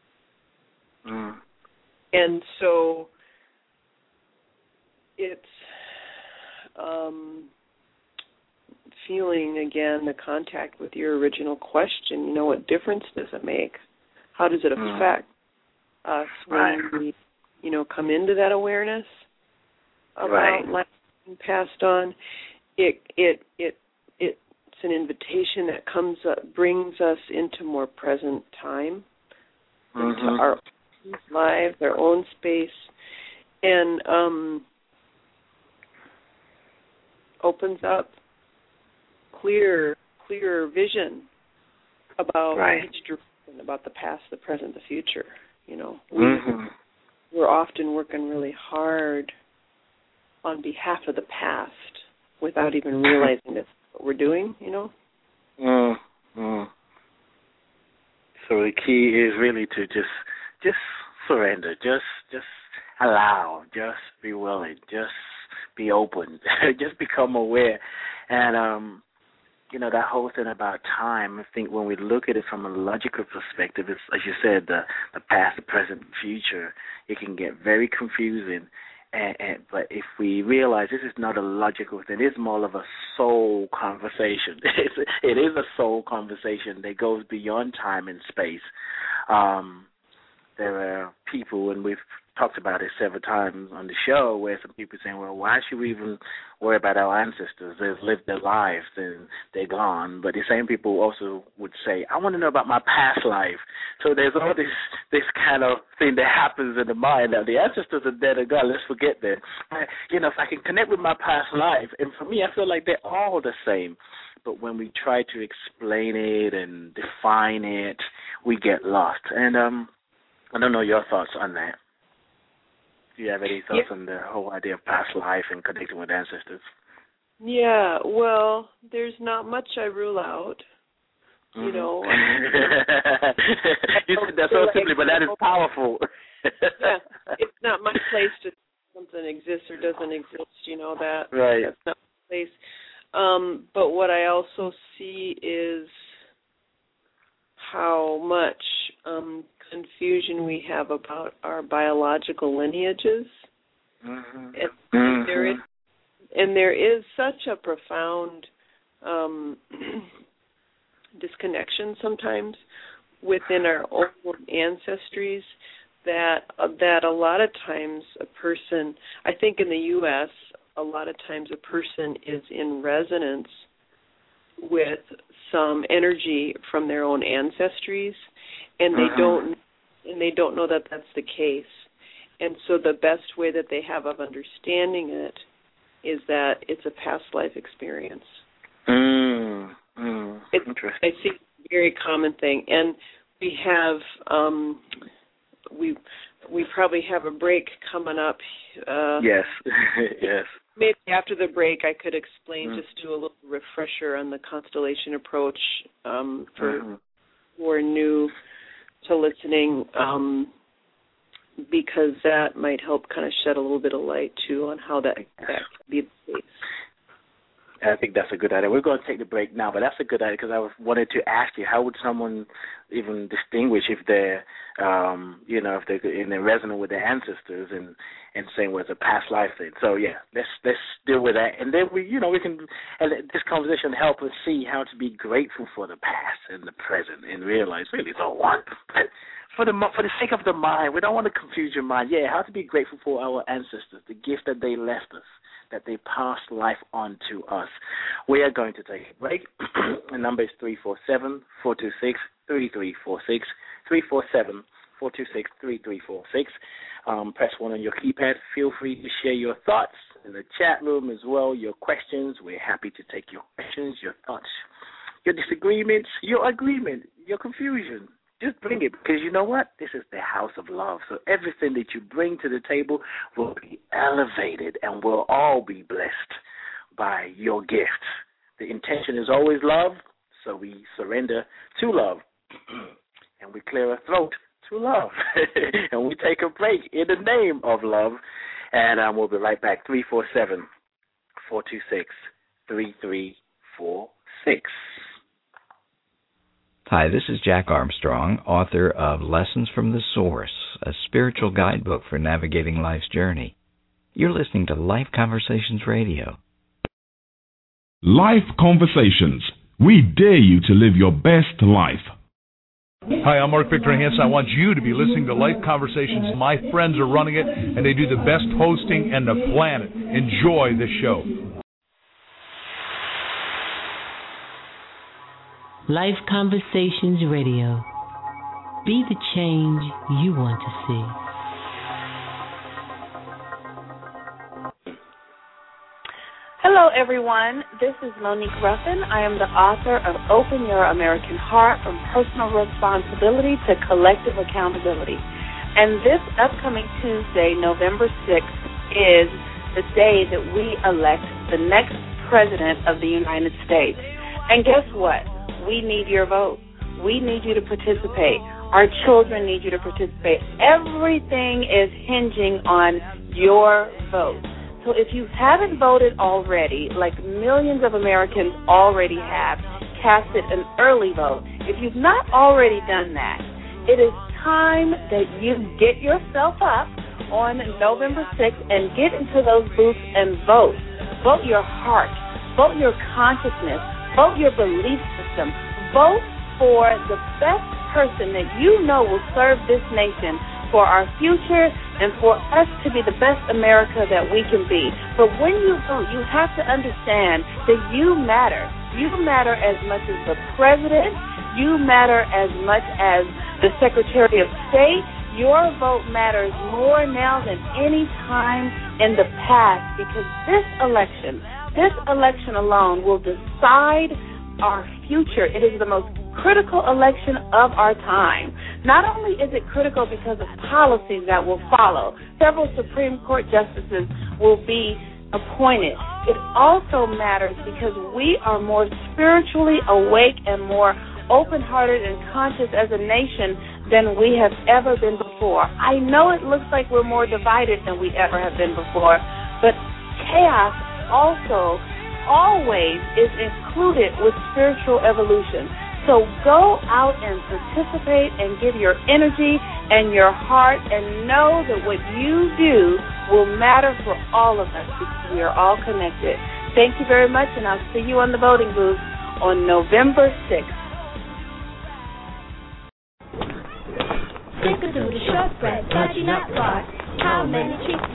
And so it's feeling, again, the contact with your original question, you know, what difference does it make? How does it affect us when we, you know, come into that awareness about life being passed on? It's an invitation that comes up, brings us into more present time, into our own lives, our own space, and opens up clearer vision about each direction, about the past, the present, the future. You know, we're often working really hard on behalf of the past without even realizing that's what we're doing, you know? So the key is really to just surrender, just allow, just be willing, just be open, just become aware. And, you know, that whole thing about time, I think when we look at it from a logical perspective, it's, as you said, the past, the present, future, it can get very confusing. But if we realize this is not a logical thing, it's more of a soul conversation. It is a soul conversation that goes beyond time and space. There are people, and we've talked about it several times on the show, where some people are saying, well, why should we even worry about our ancestors? They've lived their lives and they're gone. But the same people also would say, I want to know about my past life. So there's all this kind of thing that happens in the mind. Now, the ancestors are dead and gone. Let's forget that. You know, if I can connect with my past life, and for me, I feel like they're all the same. But when we try to explain it and define it, we get lost. And I don't know your thoughts on that. Do you have any thoughts on the whole idea of past life and connecting with ancestors? Yeah, well, there's not much I rule out, you know. You said that so simply, but that is powerful. Yeah, it's not my place to something exists or doesn't exist, you know, that. Right. That's not my place. But what I also see is how much confusion we have about our biological lineages. And there is such a profound disconnection sometimes within our own ancestries that a lot of times a person, I think in the U.S., a lot of times a person is in resonance with some energy from their own ancestries, and they don't know that that's the case. And so the best way that they have of understanding it is that it's a past life experience. It's I see a very common thing, and we have we probably have a break coming up. Yes, yes. Maybe after the break, I could explain, just do a little refresher on the constellation approach for who are new to listening, because that might help kind of shed a little bit of light too on how that could be the case. I think that's a good idea. We're going to take the break now, but that's a good idea because I wanted to ask you, how would someone even distinguish if they're, if they're resonant with their ancestors and saying was a past life thing? So yeah, let's deal with that, and then we can, and this conversation help us see how to be grateful for the past and the present and realize really it's all one. But for the sake of the mind, we don't want to confuse your mind. Yeah, how to be grateful for our ancestors, the gift that they left us, that they passed life on to us. We are going to take a break. The number is 347-426-3346, 347-426-3346. Press 1 on your keypad. Feel free to share your thoughts in the chat room as well, your questions. We're happy to take your questions, your thoughts, your disagreements, your agreement, your confusion. Just bring it, because you know what? This is the house of love. So everything that you bring to the table will be elevated and we'll all be blessed by your gifts. The intention is always love, so we surrender to love. And we clear our throat to love. And we take a break in the name of love. And we'll be right back. 347-426-3346. Hi, this is Jack Armstrong, author of Lessons from the Source, a spiritual guidebook for navigating life's journey. You're listening to Life Conversations Radio. Life Conversations. We dare you to live your best life. Hi, I'm Mark Victor Hansen. I want you to be listening to Life Conversations. My friends are running it, and they do the best hosting on the planet. Enjoy the show. Life Conversations Radio. Be the change you want to see. Hello, everyone. This is Monique Ruffin. I am the author of Open Your American Heart, From Personal Responsibility to Collective Accountability. And this upcoming Tuesday, November 6th, is the day that we elect the next president of the United States. And guess what? We need your vote. We need you to participate. Our children need you to participate. Everything is hinging on your vote. So if you haven't voted already, like millions of Americans already have, casted an early vote. If you've not already done that, it is time that you get yourself up on November 6th and get into those booths and vote. Vote your heart. Vote your consciousness. Vote your belief system. Vote for the best person that you know will serve this nation for our future and for us to be the best America that we can be. But when you vote, you have to understand that you matter. You matter as much as the president. You matter as much as the Secretary of State. Your vote matters more now than any time in the past, because this election alone will decide our future. It is the most critical election of our time. Not only is it critical because of policies that will follow, several Supreme Court justices will be appointed. It also matters because we are more spiritually awake and more open-hearted and conscious as a nation than we have ever been before. I know it looks like we're more divided than we ever have been before, but chaos also always is included with spiritual evolution. So go out and participate and give your energy and your heart, and know that what you do will matter for all of us because we are all connected. Thank you very much, and I'll see you on the voting booth on November 6th. Snickerdoodle shortbread, fudgy nut bars. How many treats?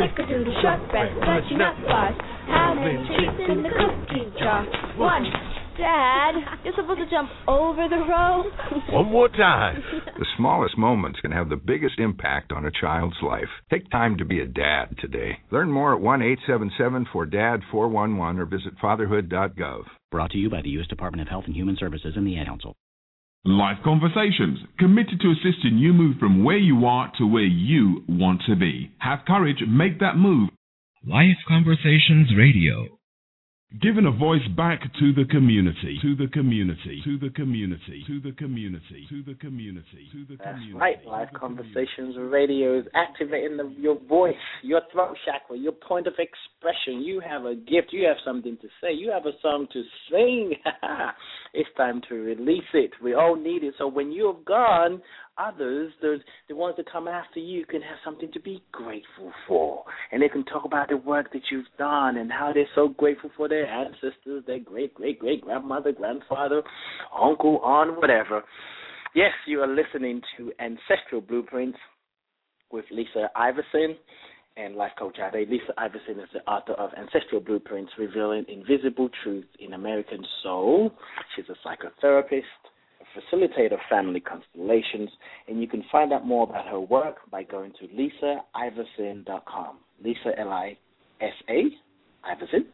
Snickerdoodle shortbread, fudgy nut bars. How many treats in the cookie jar? 1, Dad, you're supposed to jump over the rope. One more time. The smallest moments can have the biggest impact on a child's life. Take time to be a dad today. Learn more at 1-877-4DAD-411 or visit fatherhood.gov. Brought to you by the U.S. Department of Health and Human Services and the Ad Council. Life Conversations, committed to assisting you move from where you are to where you want to be. Have courage, make that move. Life Conversations Radio. Giving a voice back to the community, to the community, to the community, to the community, to the community, to the community. That's right. Live Conversations Radio is activating your voice, your throat chakra, your point of expression. You have a gift. You have something to say. You have a song to sing. It's time to release it. We all need it. So when you're gone, others, the ones that come after you, can have something to be grateful for. And they can talk about the work that you've done and how they're so grateful for their ancestors, their great-great-great-grandmother, grandfather, uncle, aunt, whatever. Yes, you are listening to Ancestral Blueprints with Lisa Iverson and Life Coach Ade. Lisa Iverson is the author of Ancestral Blueprints, Revealing Invisible Truths in American Soul. She's a psychotherapist, facilitator of family constellations, and you can find out more about her work by going to lisaiverson.com. Lisa, L-I-S-A, Iverson,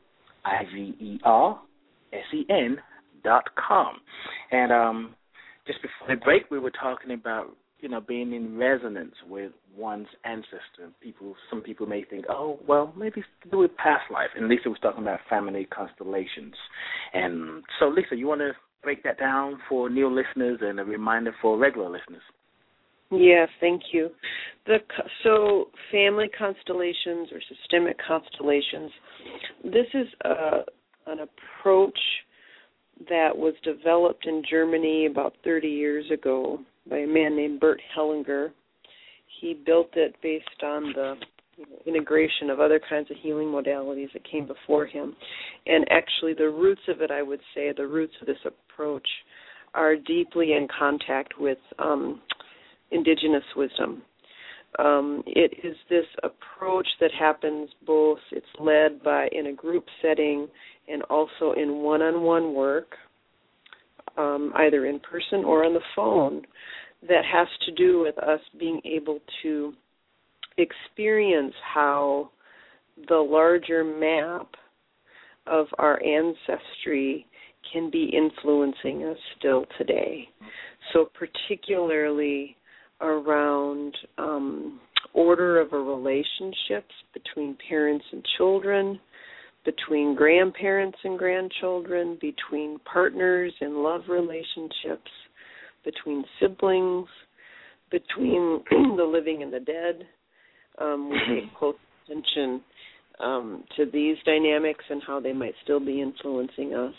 I-V-E-R-S-E-N.com. And just before the break, we were talking about, being in resonance with one's ancestor. Some people may think, oh, well, maybe it's to do with past life. And Lisa was talking about family constellations. And so, Lisa, you want to break that down for new listeners and a reminder for regular listeners? Yes, thank you. So family constellations or systemic constellations, this is an approach that was developed in Germany about 30 years ago by a man named Bert Hellinger. He built it based on the integration of other kinds of healing modalities that came before him. And actually the roots of it, I would say, the roots of this approach are deeply in contact with indigenous wisdom. It is this approach that happens both, it's led by in a group setting and also in one-on-one work, either in person or on the phone, that has to do with us being able to experience how the larger map of our ancestry can be influencing us still today. So particularly around order of relationships between parents and children, between grandparents and grandchildren, between partners in love relationships, between siblings, between the living and the dead. We pay close attention to these dynamics and how they might still be influencing us.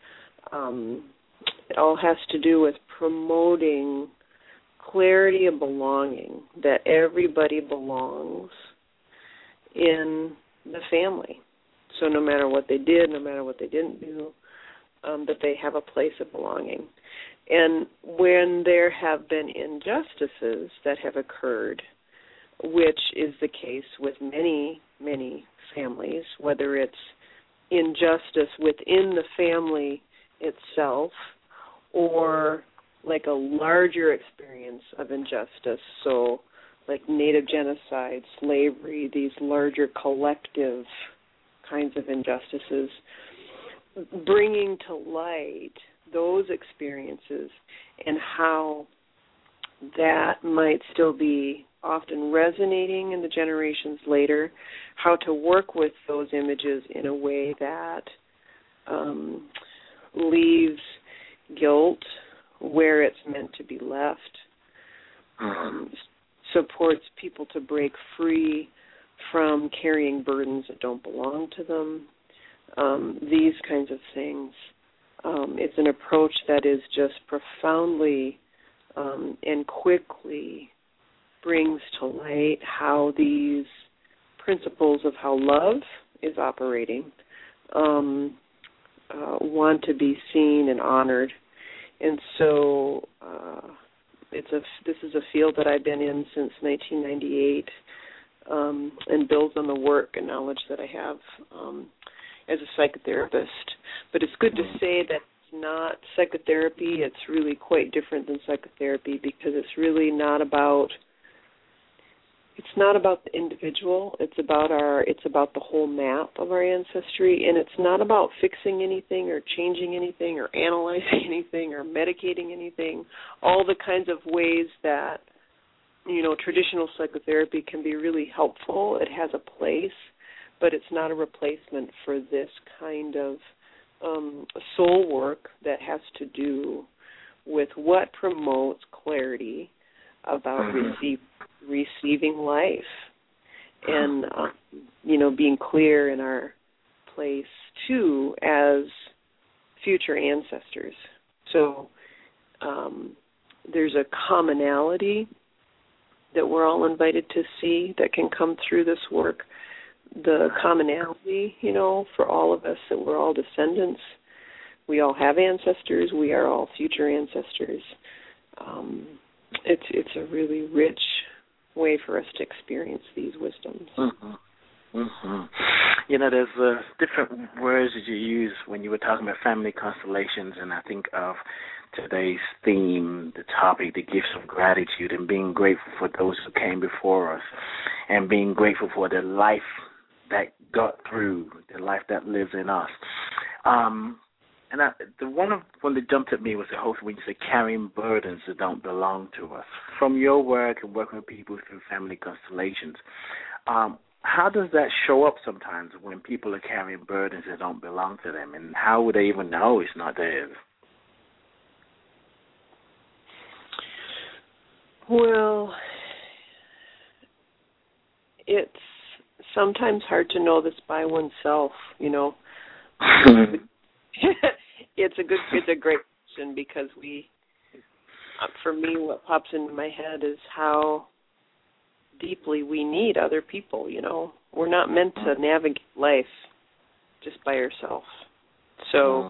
It all has to do with promoting clarity of belonging, that everybody belongs in the family. So no matter what they did, no matter what they didn't do, that they have a place of belonging. And when there have been injustices that have occurred, which is the case with many, many families, whether it's injustice within the family itself or like a larger experience of injustice, so like Native genocide, slavery, these larger collective kinds of injustices, bringing to light those experiences and how that might still be often resonating in the generations later, how to work with those images in a way that leaves guilt where it's meant to be left, supports people to break free from carrying burdens that don't belong to them, these kinds of things. It's an approach that is just profoundly and quickly brings to light how these principles of how love is operating want to be seen and honored. And so this is a field that I've been in since 1998 and builds on the work and knowledge that I have as a psychotherapist. But it's good to say that it's not psychotherapy. It's really quite different than psychotherapy because it's really not about. It's not about the individual. It's about the whole map of our ancestry, and it's not about fixing anything or changing anything or analyzing anything or medicating anything. All the kinds of ways that, traditional psychotherapy can be really helpful. It has a place, but it's not a replacement for this kind of soul work that has to do with what promotes clarity about receiving life and, being clear in our place, too, as future ancestors. So there's a commonality that we're all invited to see that can come through this work. The commonality, for all of us, that we're all descendants. We all have ancestors. We are all future ancestors. It's a really rich way for us to experience these wisdoms. There's different words that you use when you were talking about family constellations, and I think of today's theme, the topic, the gifts of gratitude, and being grateful for those who came before us, and being grateful for the life that got through, the life that lives in us. The one that jumped at me was the whole when you say carrying burdens that don't belong to us. From your work and working with people through family constellations, how does that show up sometimes when people are carrying burdens that don't belong to them, and how would they even know it's not theirs? Well, it's sometimes hard to know this by oneself, It's a great question because for me, what pops into my head is how deeply we need other people, We're not meant to navigate life just by ourselves. So,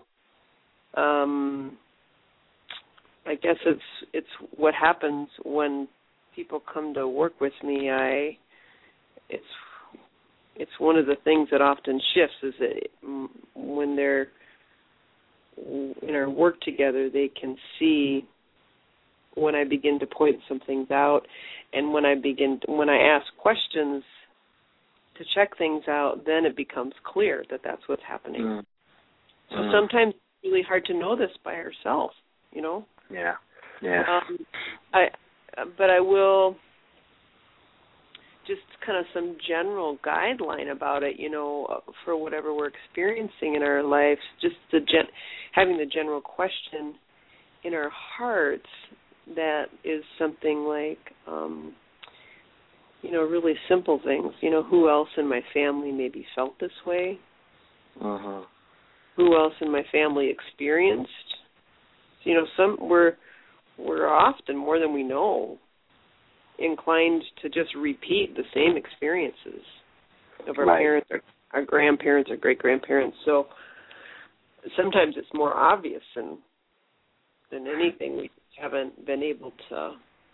I guess it's what happens when people come to work with me. It's one of the things that often shifts is that when they're in our work together, they can see when I begin to point some things out, and when I ask questions to check things out, then it becomes clear that that's what's happening. So sometimes it's really hard to know this by ourselves, Yeah. But I will just kind of some general guideline about it, for whatever we're experiencing in our lives, just having the general question in our hearts that is something like, really simple things. Who else in my family maybe felt this way? Who else in my family experienced? We're often, more than we know, inclined to just repeat the same experiences of our parents, our grandparents, our great-grandparents. So sometimes it's more obvious than anything. We haven't been able to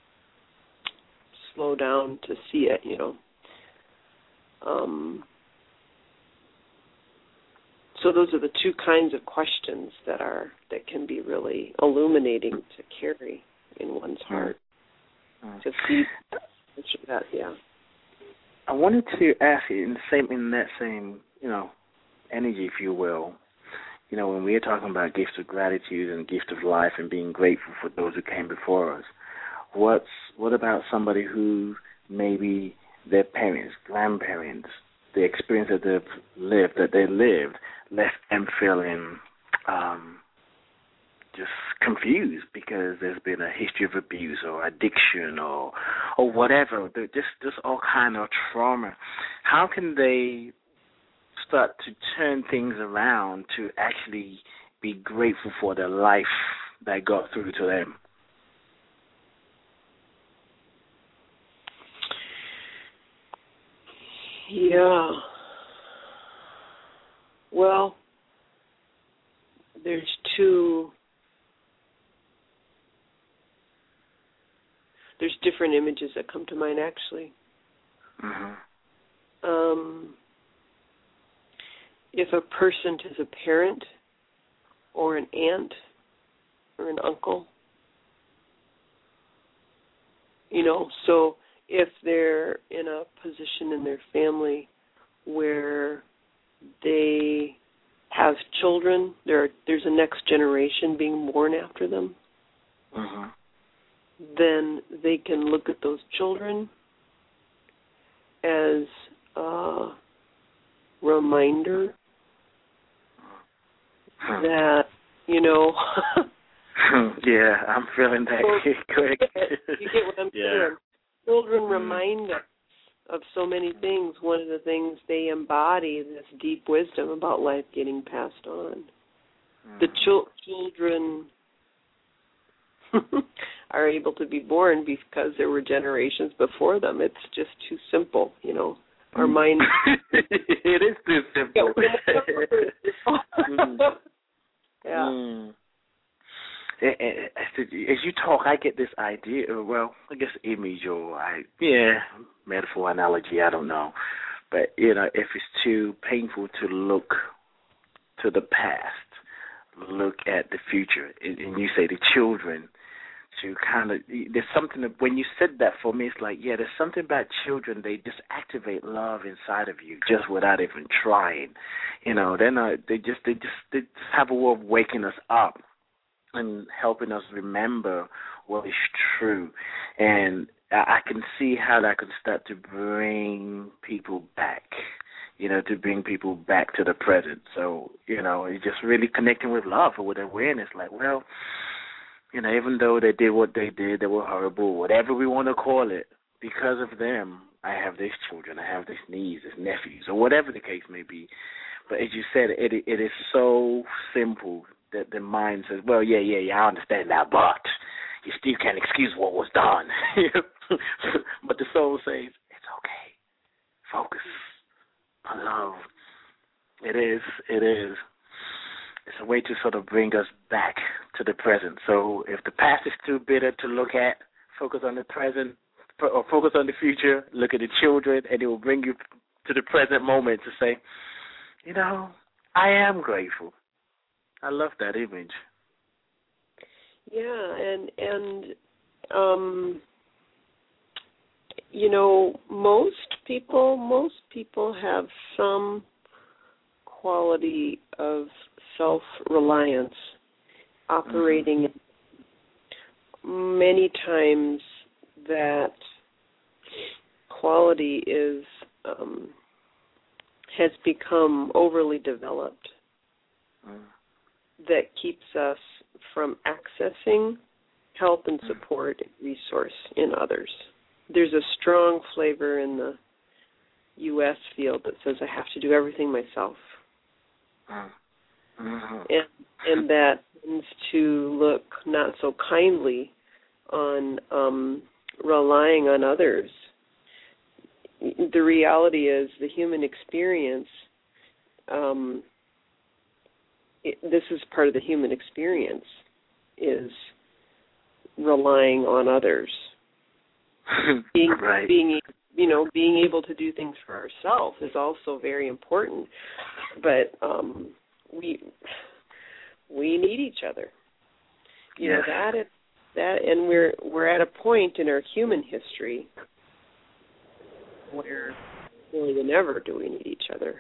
slow down to see it, So those are the two kinds of questions that can be really illuminating to carry in one's heart. To see that, yeah. I wanted to ask you in that same, energy, if you will. When we are talking about gifts of gratitude and gifts of life and being grateful for those who came before us, what about somebody who maybe their parents, grandparents, the experience that they lived, left them feeling just confused because there's been a history of abuse or addiction or whatever, just all kind of trauma. How can they start to turn things around to actually be grateful for the life that got through to them? Yeah. Well, there's different images that come to mind, actually. If a person is a parent, or an aunt or an uncle. So if they're in a position in their family where they have children, there's a next generation being born after them, then they can look at those children as a reminder that, yeah, I'm feeling that. Quick. You get what I'm saying? Children remind us of so many things. One of the things they embody this deep wisdom about life getting passed on. The children are able to be born because there were generations before them. It's just too simple, Our mind. It is too simple. As you talk, I get this idea. Well, I guess image or metaphor, analogy. I don't know, but if it's too painful to look to the past, look at the future, and you say the children, to kind of, there's something that, when you said that, for me, it's like, there's something about children. They just activate love inside of you just without even trying. They just have a way of waking us up and helping us remember what is true. And I can see how that could start to bring people back, to bring people back to the present. So, it's just really connecting with love or with awareness, like, well, even though they did what they did, they were horrible, whatever we want to call it, because of them, I have these children, I have these nieces, these nephews, or whatever the case may be. But as you said, it is so simple that the mind says, well, yeah, I understand that, but you still can't excuse what was done. But the soul says, it's okay. Focus on love. It is. It's a way to sort of bring us back to the present. So if the past is too bitter to look at, focus on the present, or focus on the future, look at the children, and it will bring you to the present moment to say, I am grateful. I love that image. Yeah, and most people have some quality of self-reliance operating. Many times that quality has become overly developed. That keeps us from accessing help and support and resource in others. There's a strong flavor in the U.S. field that says I have to do everything myself. And that tends to look not so kindly on relying on others. The reality is the human experience, this is part of the human experience, is relying on others. Being able to do things for ourselves is also very important. But we need each other. And we're at a point in our human history where more than ever do we need each other.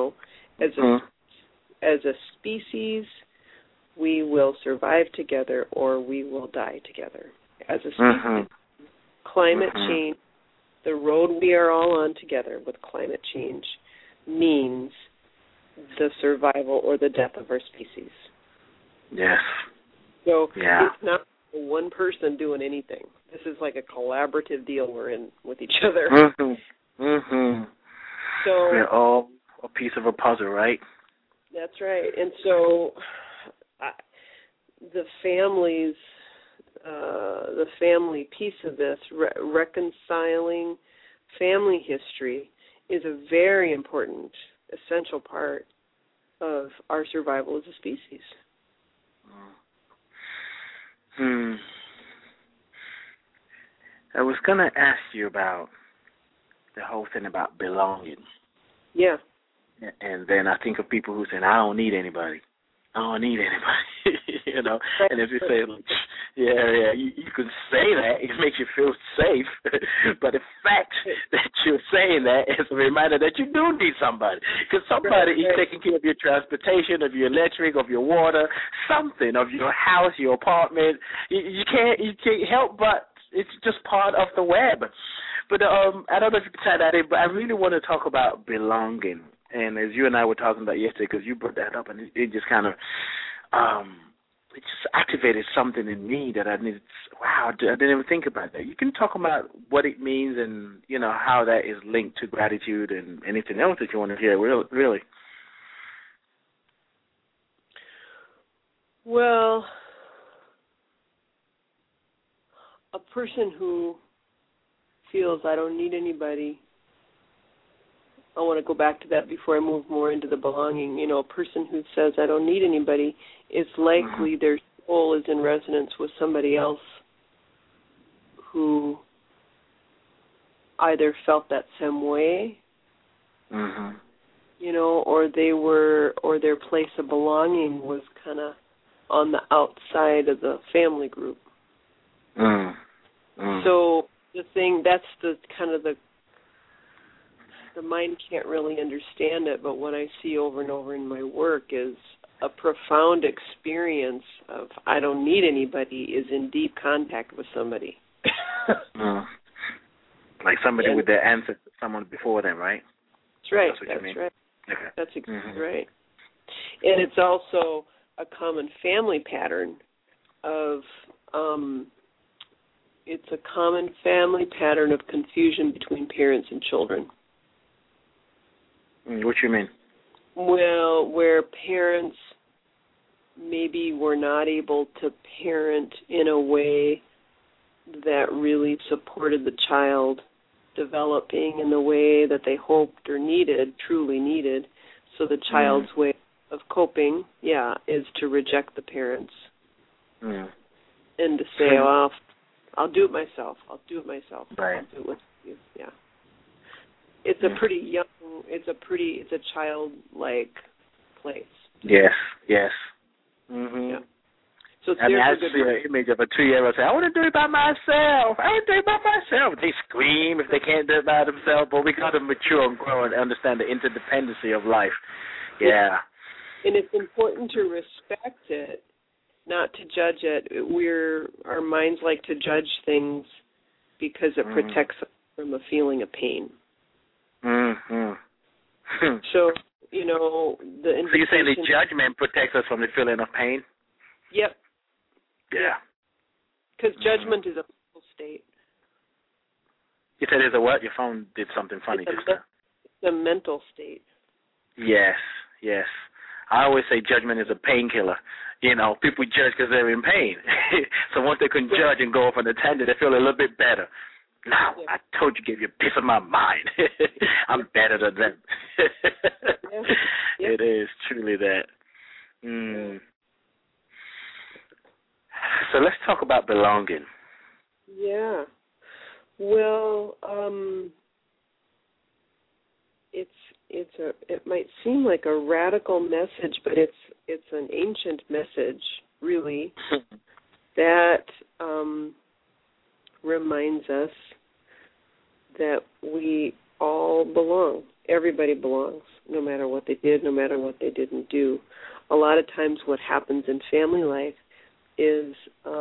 As a species, we will survive together or we will die together. As a species, climate change, the road we are all on together with climate change means the survival or the death of our species. Yes. So it's not one person doing anything. This is like a collaborative deal we're in with each other. So we're all a piece of a puzzle, right? That's right. And so the family piece of this, reconciling family history, is a very important, essential part of our survival as a species. I was going to ask you about the whole thing about belonging. Yeah. And then I think of people who say, I don't need anybody. I don't need anybody, you know. And if you say, you can say that, it makes you feel safe. But the fact that you're saying that is a reminder that you do need somebody. Because somebody is taking care of your transportation, of your electric, of your water, something, of your house, your apartment. You can't help but it's just part of the web. But I don't know if you can tie that in, but I really want to talk about belonging. And as you and I were talking about yesterday, because you brought that up, and it just kind of, it just activated something in me that I needed. Wow, I didn't even think about that. You can talk about what it means and, you know, how that is linked to gratitude and anything else that you want to hear, really. Well, a person who feels I don't need anybody, I want to go back to that before I move more into the belonging. You know, a person who says I don't need anybody, it's likely their soul is in resonance with somebody else who either felt that same way, you know, or their place of belonging was kind of on the outside of the family group. So that's the kind of the mind can't really understand it, but what I see over and over in my work is a profound experience of I don't need anybody is in deep contact with somebody. Like somebody with their answer to someone before them, right? That's right. That's what you mean. Right. Okay. That's exactly right. And it's also a common family pattern of it's a common family pattern of confusion between parents and children. What you mean? Well, where parents maybe were not able to parent in a way that really supported the child developing in the way that they hoped or truly needed. So the child's way of coping, is to reject the parents and to say, well, I'll do it myself. Right. I'll do it with you. Yeah. It's a pretty young, it's a childlike place. Yes. Yeah. So I mean, I see an image of a 2-year-old saying, I want to do it by myself. They scream if they can't do it by themselves, but we got to mature and grow and understand the interdependency of life. Yeah. And it's important to respect it, not to judge it. Our minds like to judge things because it protects us from a feeling of pain. So, you know, So you're saying the judgment protects us from the feeling of pain? Yep. Yeah. Because judgment is a mental state. You said there's a what? Your phone did something funny just now. It's a mental state. Yes. I always say judgment is a painkiller. You know, people judge because they're in pain. So once they can judge and go off on a tangent, they feel a little bit better. Now, I told you, give you a piece of my mind. I'm better than them. It is truly that. So let's talk about belonging. Yeah. Well, it might seem like a radical message, but it's an ancient message, really, that reminds us that we all belong. Everybody belongs, no matter what they did, no matter what they didn't do. A lot of times what happens in family life is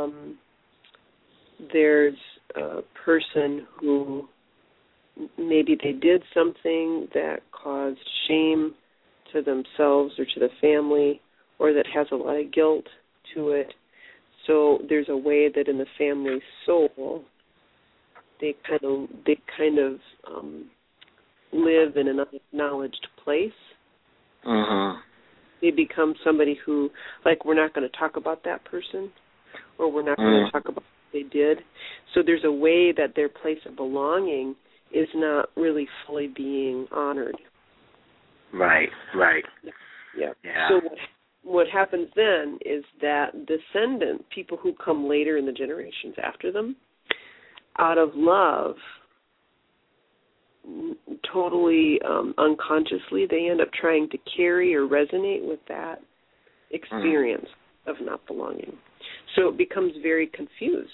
there's a person who maybe they did something that caused shame to themselves or to the family, or that has a lot of guilt to it. So there's a way that in the family soul they kind of live in an unacknowledged place. They become somebody who, like, we're not going to talk about that person, or we're not going to talk about what they did. So there's a way that their place of belonging is not really fully being honored. Right. Yeah. So what happens then is that descendant, people who come later in the generations after them, out of love, totally unconsciously, they end up trying to carry or resonate with that experience of not belonging. So it becomes very confused.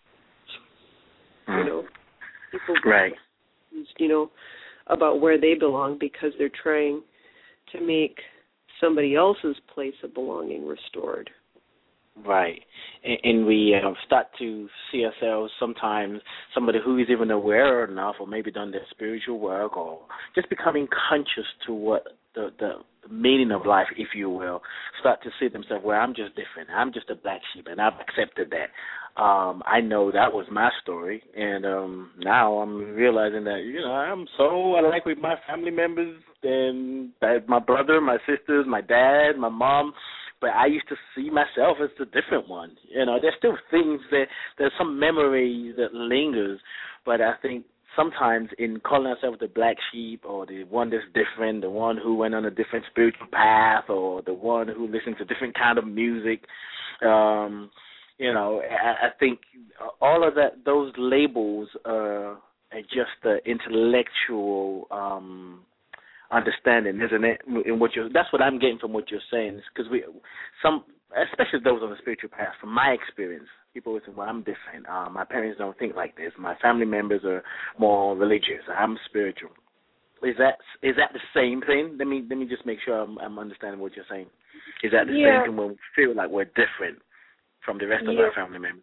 You know, people get confused, you know, about where they belong because they're trying to make somebody else's place of belonging restored. Right. And we start to see ourselves sometimes, somebody who is even aware enough or maybe done their spiritual work or just becoming conscious to what the meaning of life, if you will, start to see themselves, well, I'm just different. I'm just a black sheep, and I've accepted that. I know that was my story, and now I'm realizing that, you know, I'm so alike with my family members and my brother, my sisters, my dad, my mom, but I used to see myself as the different one. You know, there's still things there's some memory that lingers, but I think sometimes in calling ourselves the black sheep or the one that's different, the one who went on a different spiritual path or the one who listens to different kind of music, you know, I think all of that, those labels are just the intellectual understanding, isn't it? In what that's what I'm getting from what you're saying, because especially those on the spiritual path, from my experience, people would say, well, I'm different. My parents don't think like this. My family members are more religious. I'm spiritual. Is that the same thing? Let me just make sure I'm understanding what you're saying. Is that the same thing when we feel like we're different from the rest of our family members?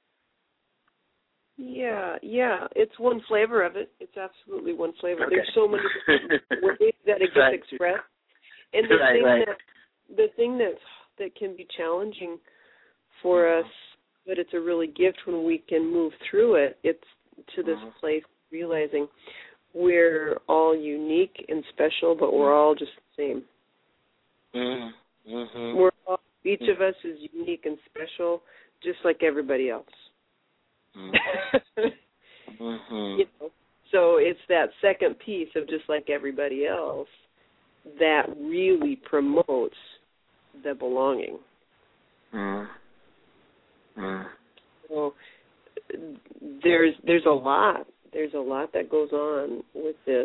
Yeah. It's one flavor of it. It's absolutely one flavor. Okay. There's so many different ways that it gets expressed. And the thing that can be challenging for us, but it's a really gift when we can move through it, it's to this place realizing we're all unique and special, but we're all just the same. We're all, each of us is unique and special, just like everybody else. You know, so it's that second piece of just like everybody else that really promotes the belonging. So there's a lot that goes on with this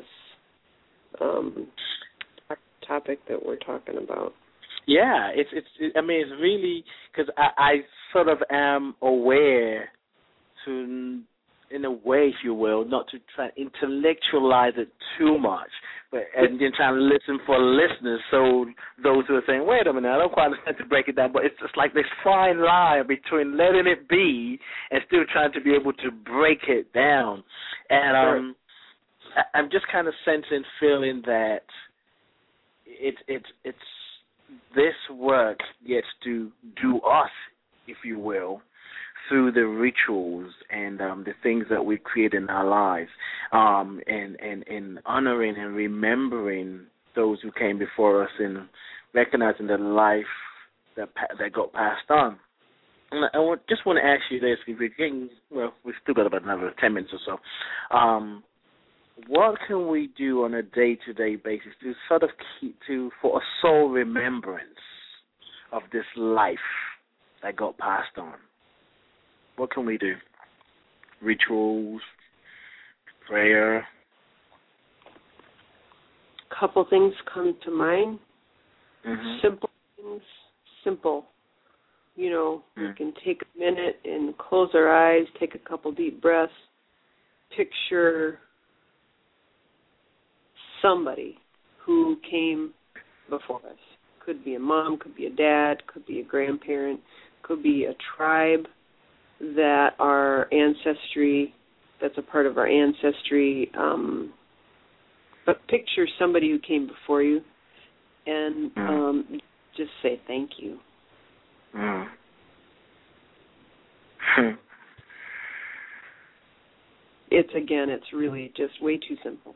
topic that we're talking about. Yeah, it's really, because I sort of am aware to, in a way, if you will, not to try and intellectualize it too much, and then trying to listen for listeners, so those who are saying, wait a minute, I don't quite understand to break it down, but it's just like this fine line between letting it be and still trying to be able to break it down. And I'm just kind of sensing, feeling that it's this work gets to do us, if you will, through the rituals and the things that we create in our lives, and honoring and remembering those who came before us and recognizing the life that got passed on. And I just want to ask you this, if we're getting, well, we've still got about another 10 minutes or so. What can we do on a day-to-day basis to sort of for a soul remembrance of this life that got passed on? What can we do? Rituals, prayer. Couple things come to mind. Simple things. Simple. You know, we can take a minute and close our eyes, take a couple deep breaths, picture somebody who came before us. Could be a mom, could be a dad, could be a grandparent, could be a tribe that our ancestry, that's a part of our ancestry. But picture somebody who came before you and just say thank you. It's really just way too simple.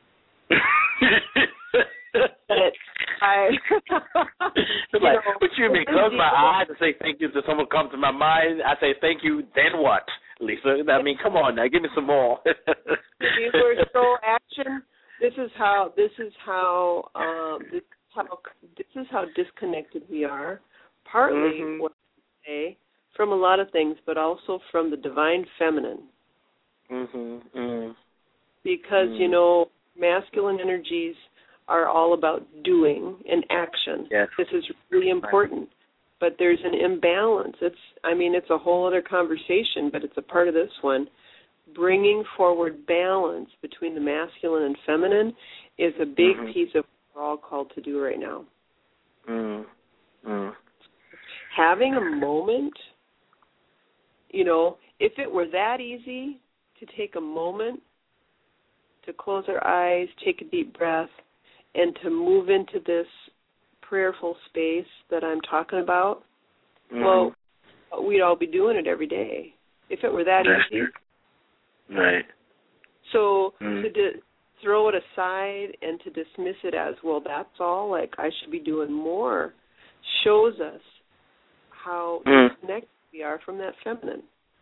What you mean? Close my eyes and say thank you to someone comes to my mind. I say thank you. Then what, Lisa? I mean, come on now, give me some more. We're so action. This is how disconnected we are. Partly what I say from a lot of things, but also from the divine feminine. Because you know, masculine energies are all about doing and action. Yes. This is really important. but there's an imbalance. It's a whole other conversation, but it's a part of this one. Bringing forward balance between the masculine and feminine is a big piece of what we're all called to do right now. Having a moment, if it were that easy to take a moment, to close our eyes, take a deep breath, and to move into this prayerful space that I'm talking about, well, we'd all be doing it every day. If it were that easy. Right. So to throw it aside and to dismiss it as, well, that's all, like I should be doing more, shows us how disconnected we are from that feminine.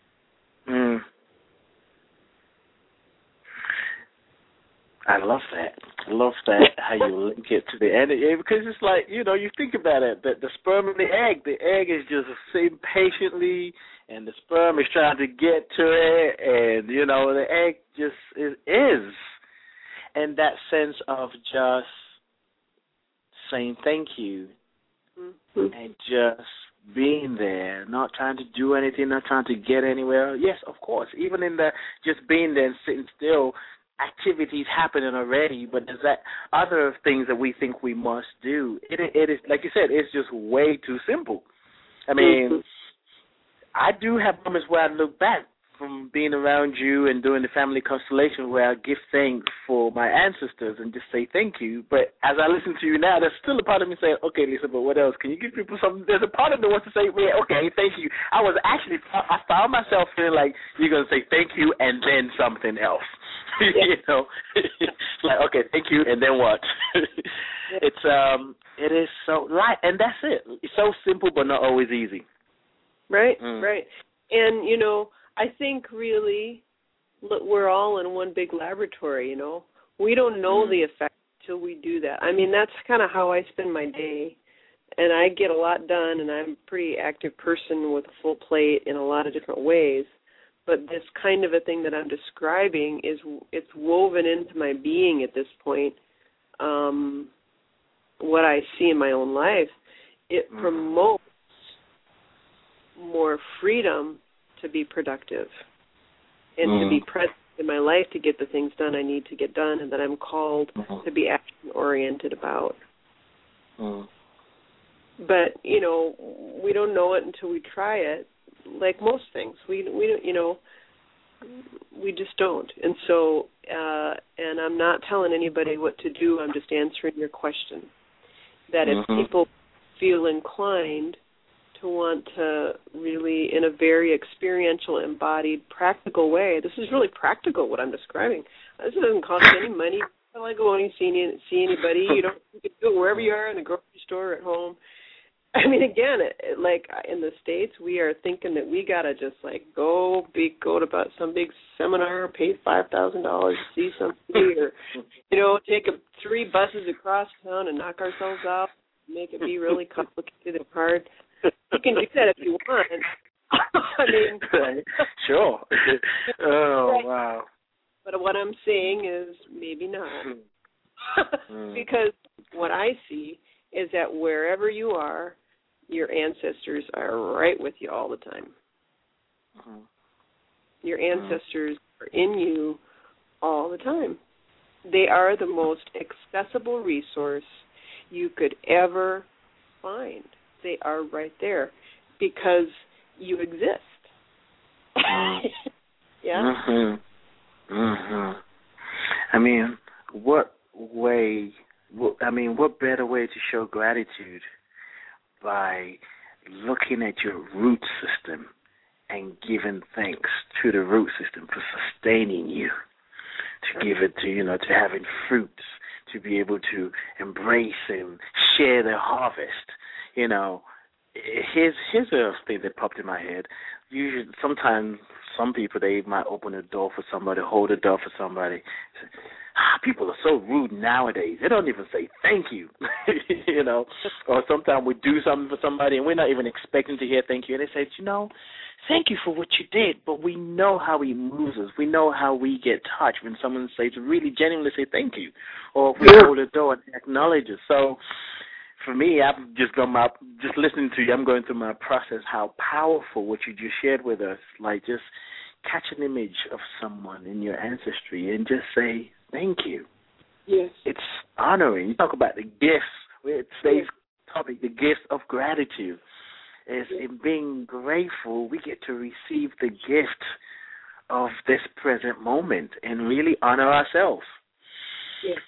I love that. How you link it to the end. Because it's like, you think about it, the sperm and the egg is just sitting patiently, and the sperm is trying to get to it, and, the egg just is. And that sense of just saying thank you and just being there, not trying to do anything, not trying to get anywhere. Yes, of course, even in the just being there and sitting still, activities happening already, but there's that other things that we think we must do. It is, like you said, it's just way too simple. I mean, I do have moments where I look back from being around you and doing the family constellation where I give thanks for my ancestors and just say thank you. But as I listen to you now, there's still a part of me saying, okay, Lisa, but what else? Can you give people something? There's a part of me that wants to say, yeah, okay, thank you. I found myself feeling like you're going to say thank you and then something else. Like, okay, thank you, and then what? It is so right, and that's it. It's so simple, but not always easy. Right, right. And I think really, we're all in one big laboratory. We don't know the effect until we do that. I mean, that's kind of how I spend my day, and I get a lot done, and I'm a pretty active person with a full plate in a lot of different ways. But this kind of a thing that I'm describing it's woven into my being at this point. What I see in my own life, it promotes more freedom to be productive and to be present in my life to get the things done I need to get done and that I'm called to be action-oriented about. But, we don't know it until we try it. Like most things, we just don't. And so, and I'm not telling anybody what to do. I'm just answering your question. That if people feel inclined to want to really, in a very experiential, embodied, practical way, this is really practical what I'm describing. This doesn't cost any money. It's not like going and see anybody. You can do it wherever you are, in the grocery store, at home. I mean, again, like in the States, we are thinking that we got to just like go to some big seminar, pay $5,000 to see somebody, or, take 3 buses across town and knock ourselves out, make it be really complicated and hard. You can do that if you want. I mean, sure. Oh, right. Wow. But what I'm saying is maybe not. Because what I see is that wherever you are, your ancestors are right with you all the time. Your ancestors are in you all the time. They are the most accessible resource you could ever find. They are right there because you exist. Yeah? I mean, what better way to show gratitude by looking at your root system and giving thanks to the root system for sustaining you, to give it to, to having fruits, to be able to embrace and share the harvest. Here's a thing that popped in my head. Usually, sometimes some people, they might open a door for somebody, hold a door for somebody. People are so rude nowadays. They don't even say thank you, Or sometimes we do something for somebody and we're not even expecting to hear thank you. And they say, thank you for what you did. But we know how he moves us. We know how we get touched when someone says, really genuinely say thank you. Or if we hold a door and acknowledge us. So for me, I'm just listening to you. I'm going through my process. How powerful what you just shared with us. Like just catch an image of someone in your ancestry and just say thank you. Yes, it's honoring. You talk about the gifts. Today's topic, the gift of gratitude, is in being grateful. We get to receive the gift of this present moment and really honor ourselves. Yes.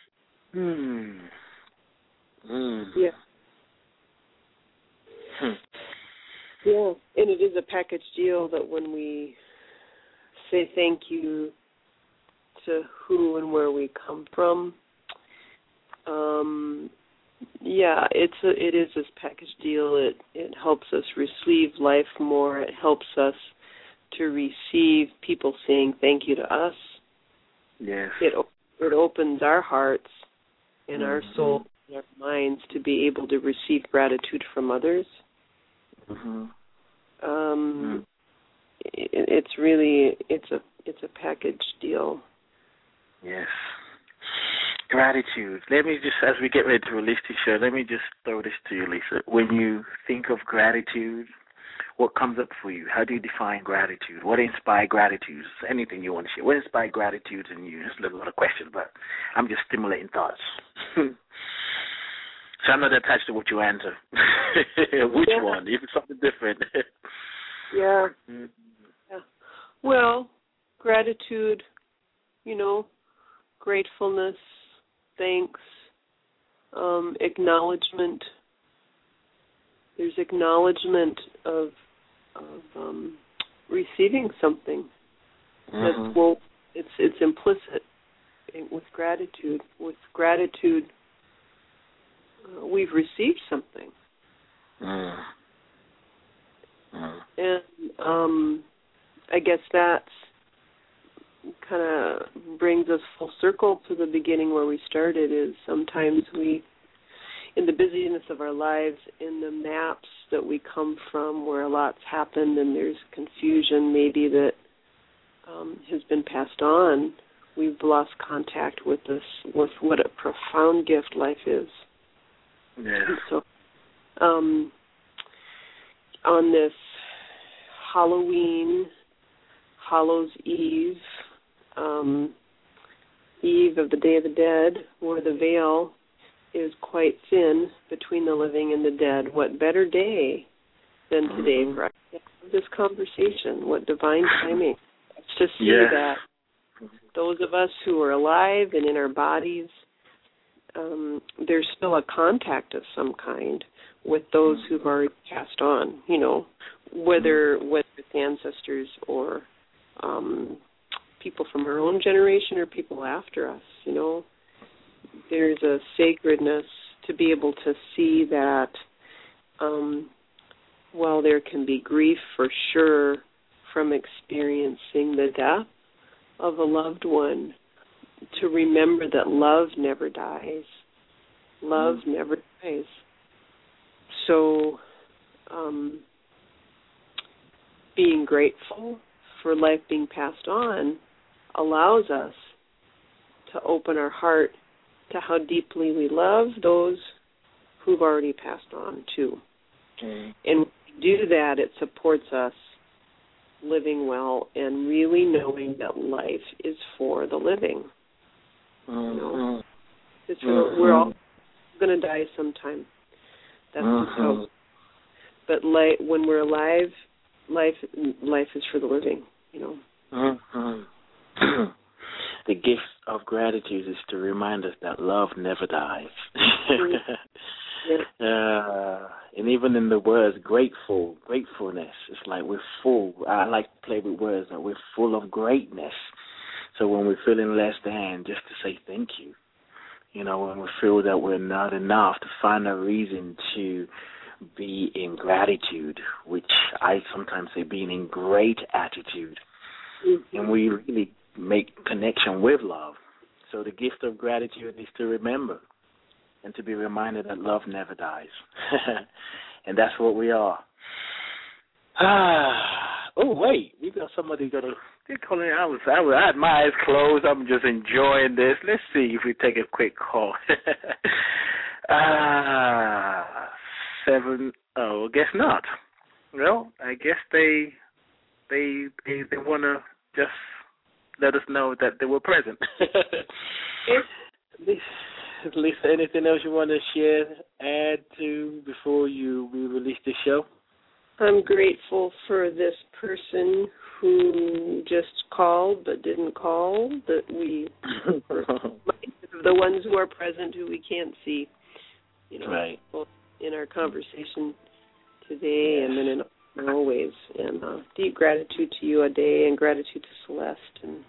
Yeah. Yeah, and it is a package deal that when we say thank you to who and where we come from, it is this package deal. It helps us receive life more. It helps us to receive people saying thank you to us. Yes. It opens our hearts and our soul and our minds to be able to receive gratitude from others. It's a package deal. Yes. Gratitude. Let me just, as we get ready to release the show, let me just throw this to you, Lisa. When you think of gratitude, what comes up for you? How do you define gratitude? What inspired gratitude? Anything you want to share. What inspired gratitude in you? Just a lot of questions, but I'm just stimulating thoughts. So I'm not attached to what you answer. Which one? If it's something different. Yeah. Well, gratitude, gratefulness, thanks, acknowledgement. There's acknowledgement of receiving something. It's implicit with gratitude. With gratitude, we've received something. And I guess that's kind of brings us full circle to the beginning where we started, is sometimes we, in the busyness of our lives, in the maps that we come from where a lot's happened and there's confusion maybe that has been passed on, we've lost contact with what a profound gift life is. Yeah. And so on this Halloween, Hallows Eve, Eve of the Day of the Dead, where the veil is quite thin between the living and the dead, what better day than today for this conversation? What divine timing to see that those of us who are alive and in our bodies, there's still a contact of some kind with those who've already passed on, whether it's ancestors or people from our own generation or people after us, There's a sacredness to be able to see that while there can be grief for sure from experiencing the death of a loved one, to remember that love never dies. Love never dies. So being grateful for life being passed on allows us to open our heart to how deeply we love those who've already passed on too. And when we do that, it supports us living well and really knowing that life is for the living. We're all going to die sometime. That's just how. But when we're alive, life is for the living. The gift of gratitude is to remind us that love never dies. And even in the words gratefulness, it's like we're full. I like to play with words, that we're full of greatness. So when we're feeling less than, just to say thank you. When we feel that we're not enough, to find a reason to be in gratitude, which I sometimes say being in great attitude. And we really make connection with love. So the gift of gratitude is to remember and to be reminded that love never dies. And that's what we are. Oh, wait, we got somebody they're calling out. I had my eyes closed. I'm just enjoying this. Let's see if we take a quick call. 7. Oh, I guess not. Well, I guess they want to just let us know that they were present. Lisa, anything else you want to share, add to before we release the show? I'm grateful for this person who just called but didn't call, that we, the ones who are present who we can't see, right. Both in our conversation today and then in always. And deep gratitude to you, Ade, and gratitude to Celeste. And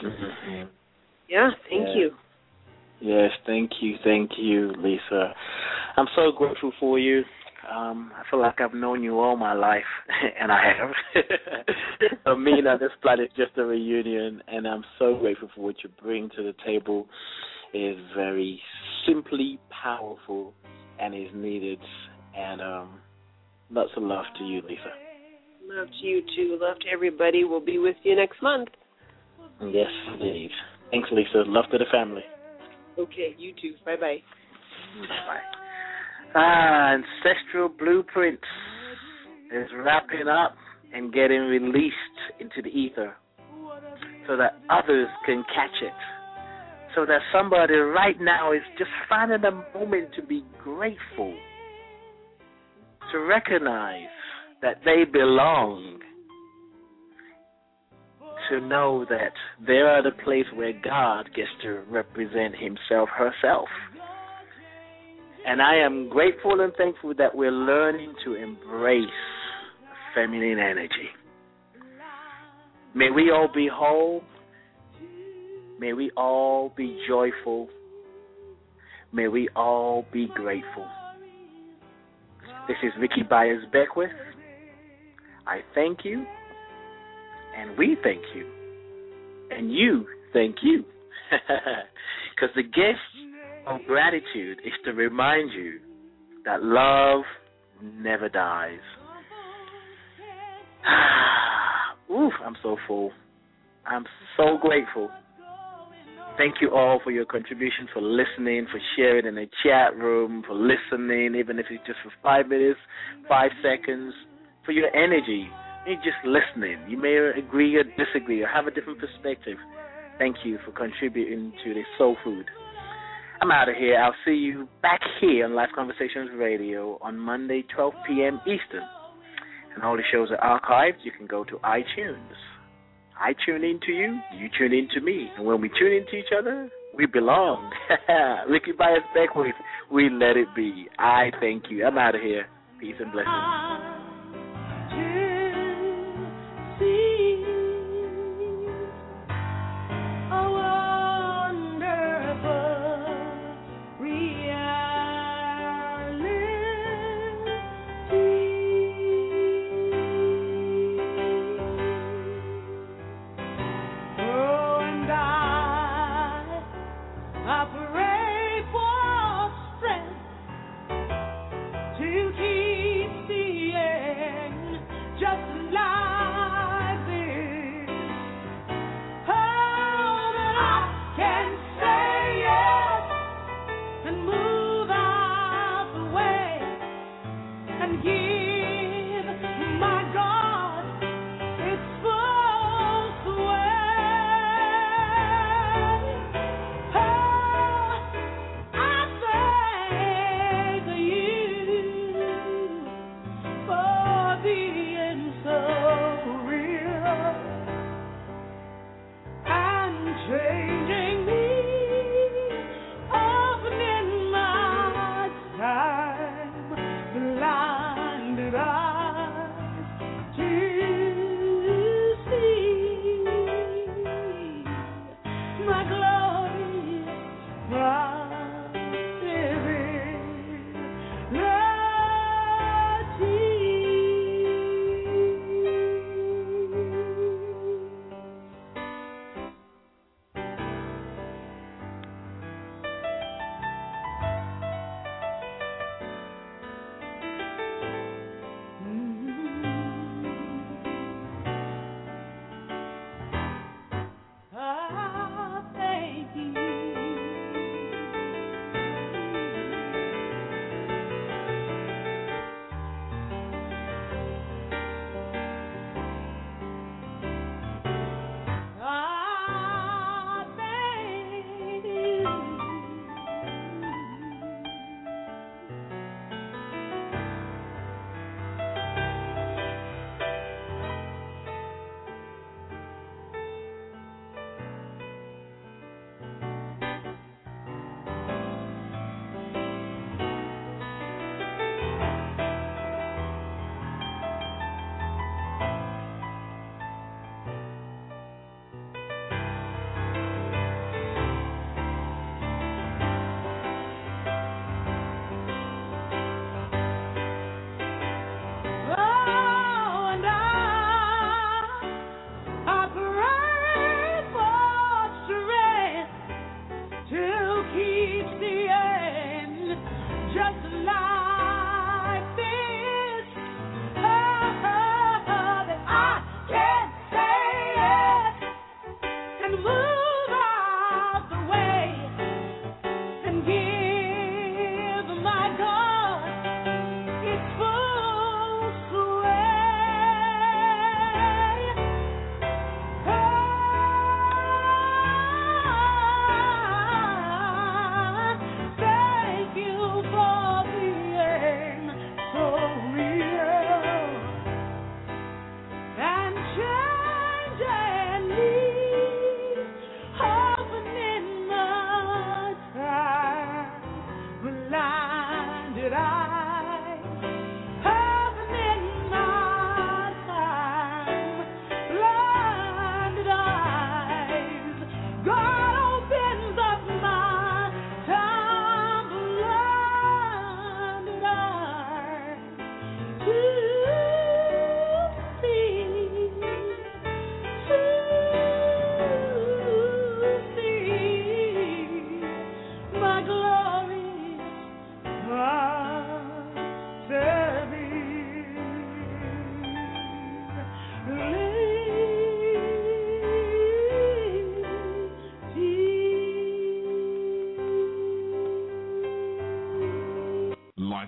thank you. Yes, thank you, Lisa. I'm so grateful for you. I feel like I've known you all my life, and I have. For me, now this planet is just a reunion, and I'm so grateful for what you bring to the table. It is very simply powerful and is needed, and lots of love to you, Lisa. Love to you, too. Love to everybody. We'll be with you next month. Yes, indeed. Thanks, Lisa. Love to the family. Okay, you too. Bye-bye. Bye-bye. Ancestral Blueprints is wrapping up and getting released into the ether so that others can catch it, so that somebody right now is just finding a moment to be grateful, to recognize that they belong, to know that they are the place where God gets to represent himself, herself. And I am grateful and thankful that we're learning to embrace feminine energy. May we all be whole. May we all be joyful. May we all be grateful. This is Ricky Byers Beckwith. I thank you, and we thank you, and you thank you. Because the gift of gratitude is to remind you that love never dies. Ooh, I'm so full. I'm so grateful. Thank you all for your contributions, for listening, for sharing in the chat room, for listening, even if it's just for 5 minutes, 5 seconds, for your energy. You're just listening. You may agree or disagree or have a different perspective. Thank you for contributing to this soul food. I'm out of here. I'll see you back here on Life Conversations Radio on Monday, 12 p.m. Eastern. And all the shows are archived. You can go to iTunes. I tune into you, you tune into me. And when we tune into each other, we belong. Ricky Byers Beckwith, we let it be. I thank you. I'm out of here. Peace and blessings. To keep the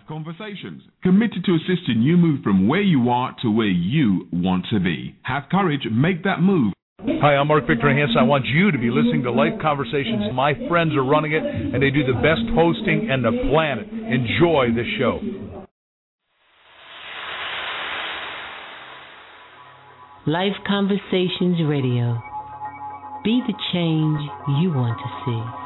Conversations, committed to assisting you move from where you are to where you want to be. Have courage, make that move. Hi, I'm Mark Victor Hansen. I want you to be listening to Life Conversations. My friends are running it, and they do the best hosting on the planet. Enjoy the show. Life Conversations Radio. Be the change you want to see.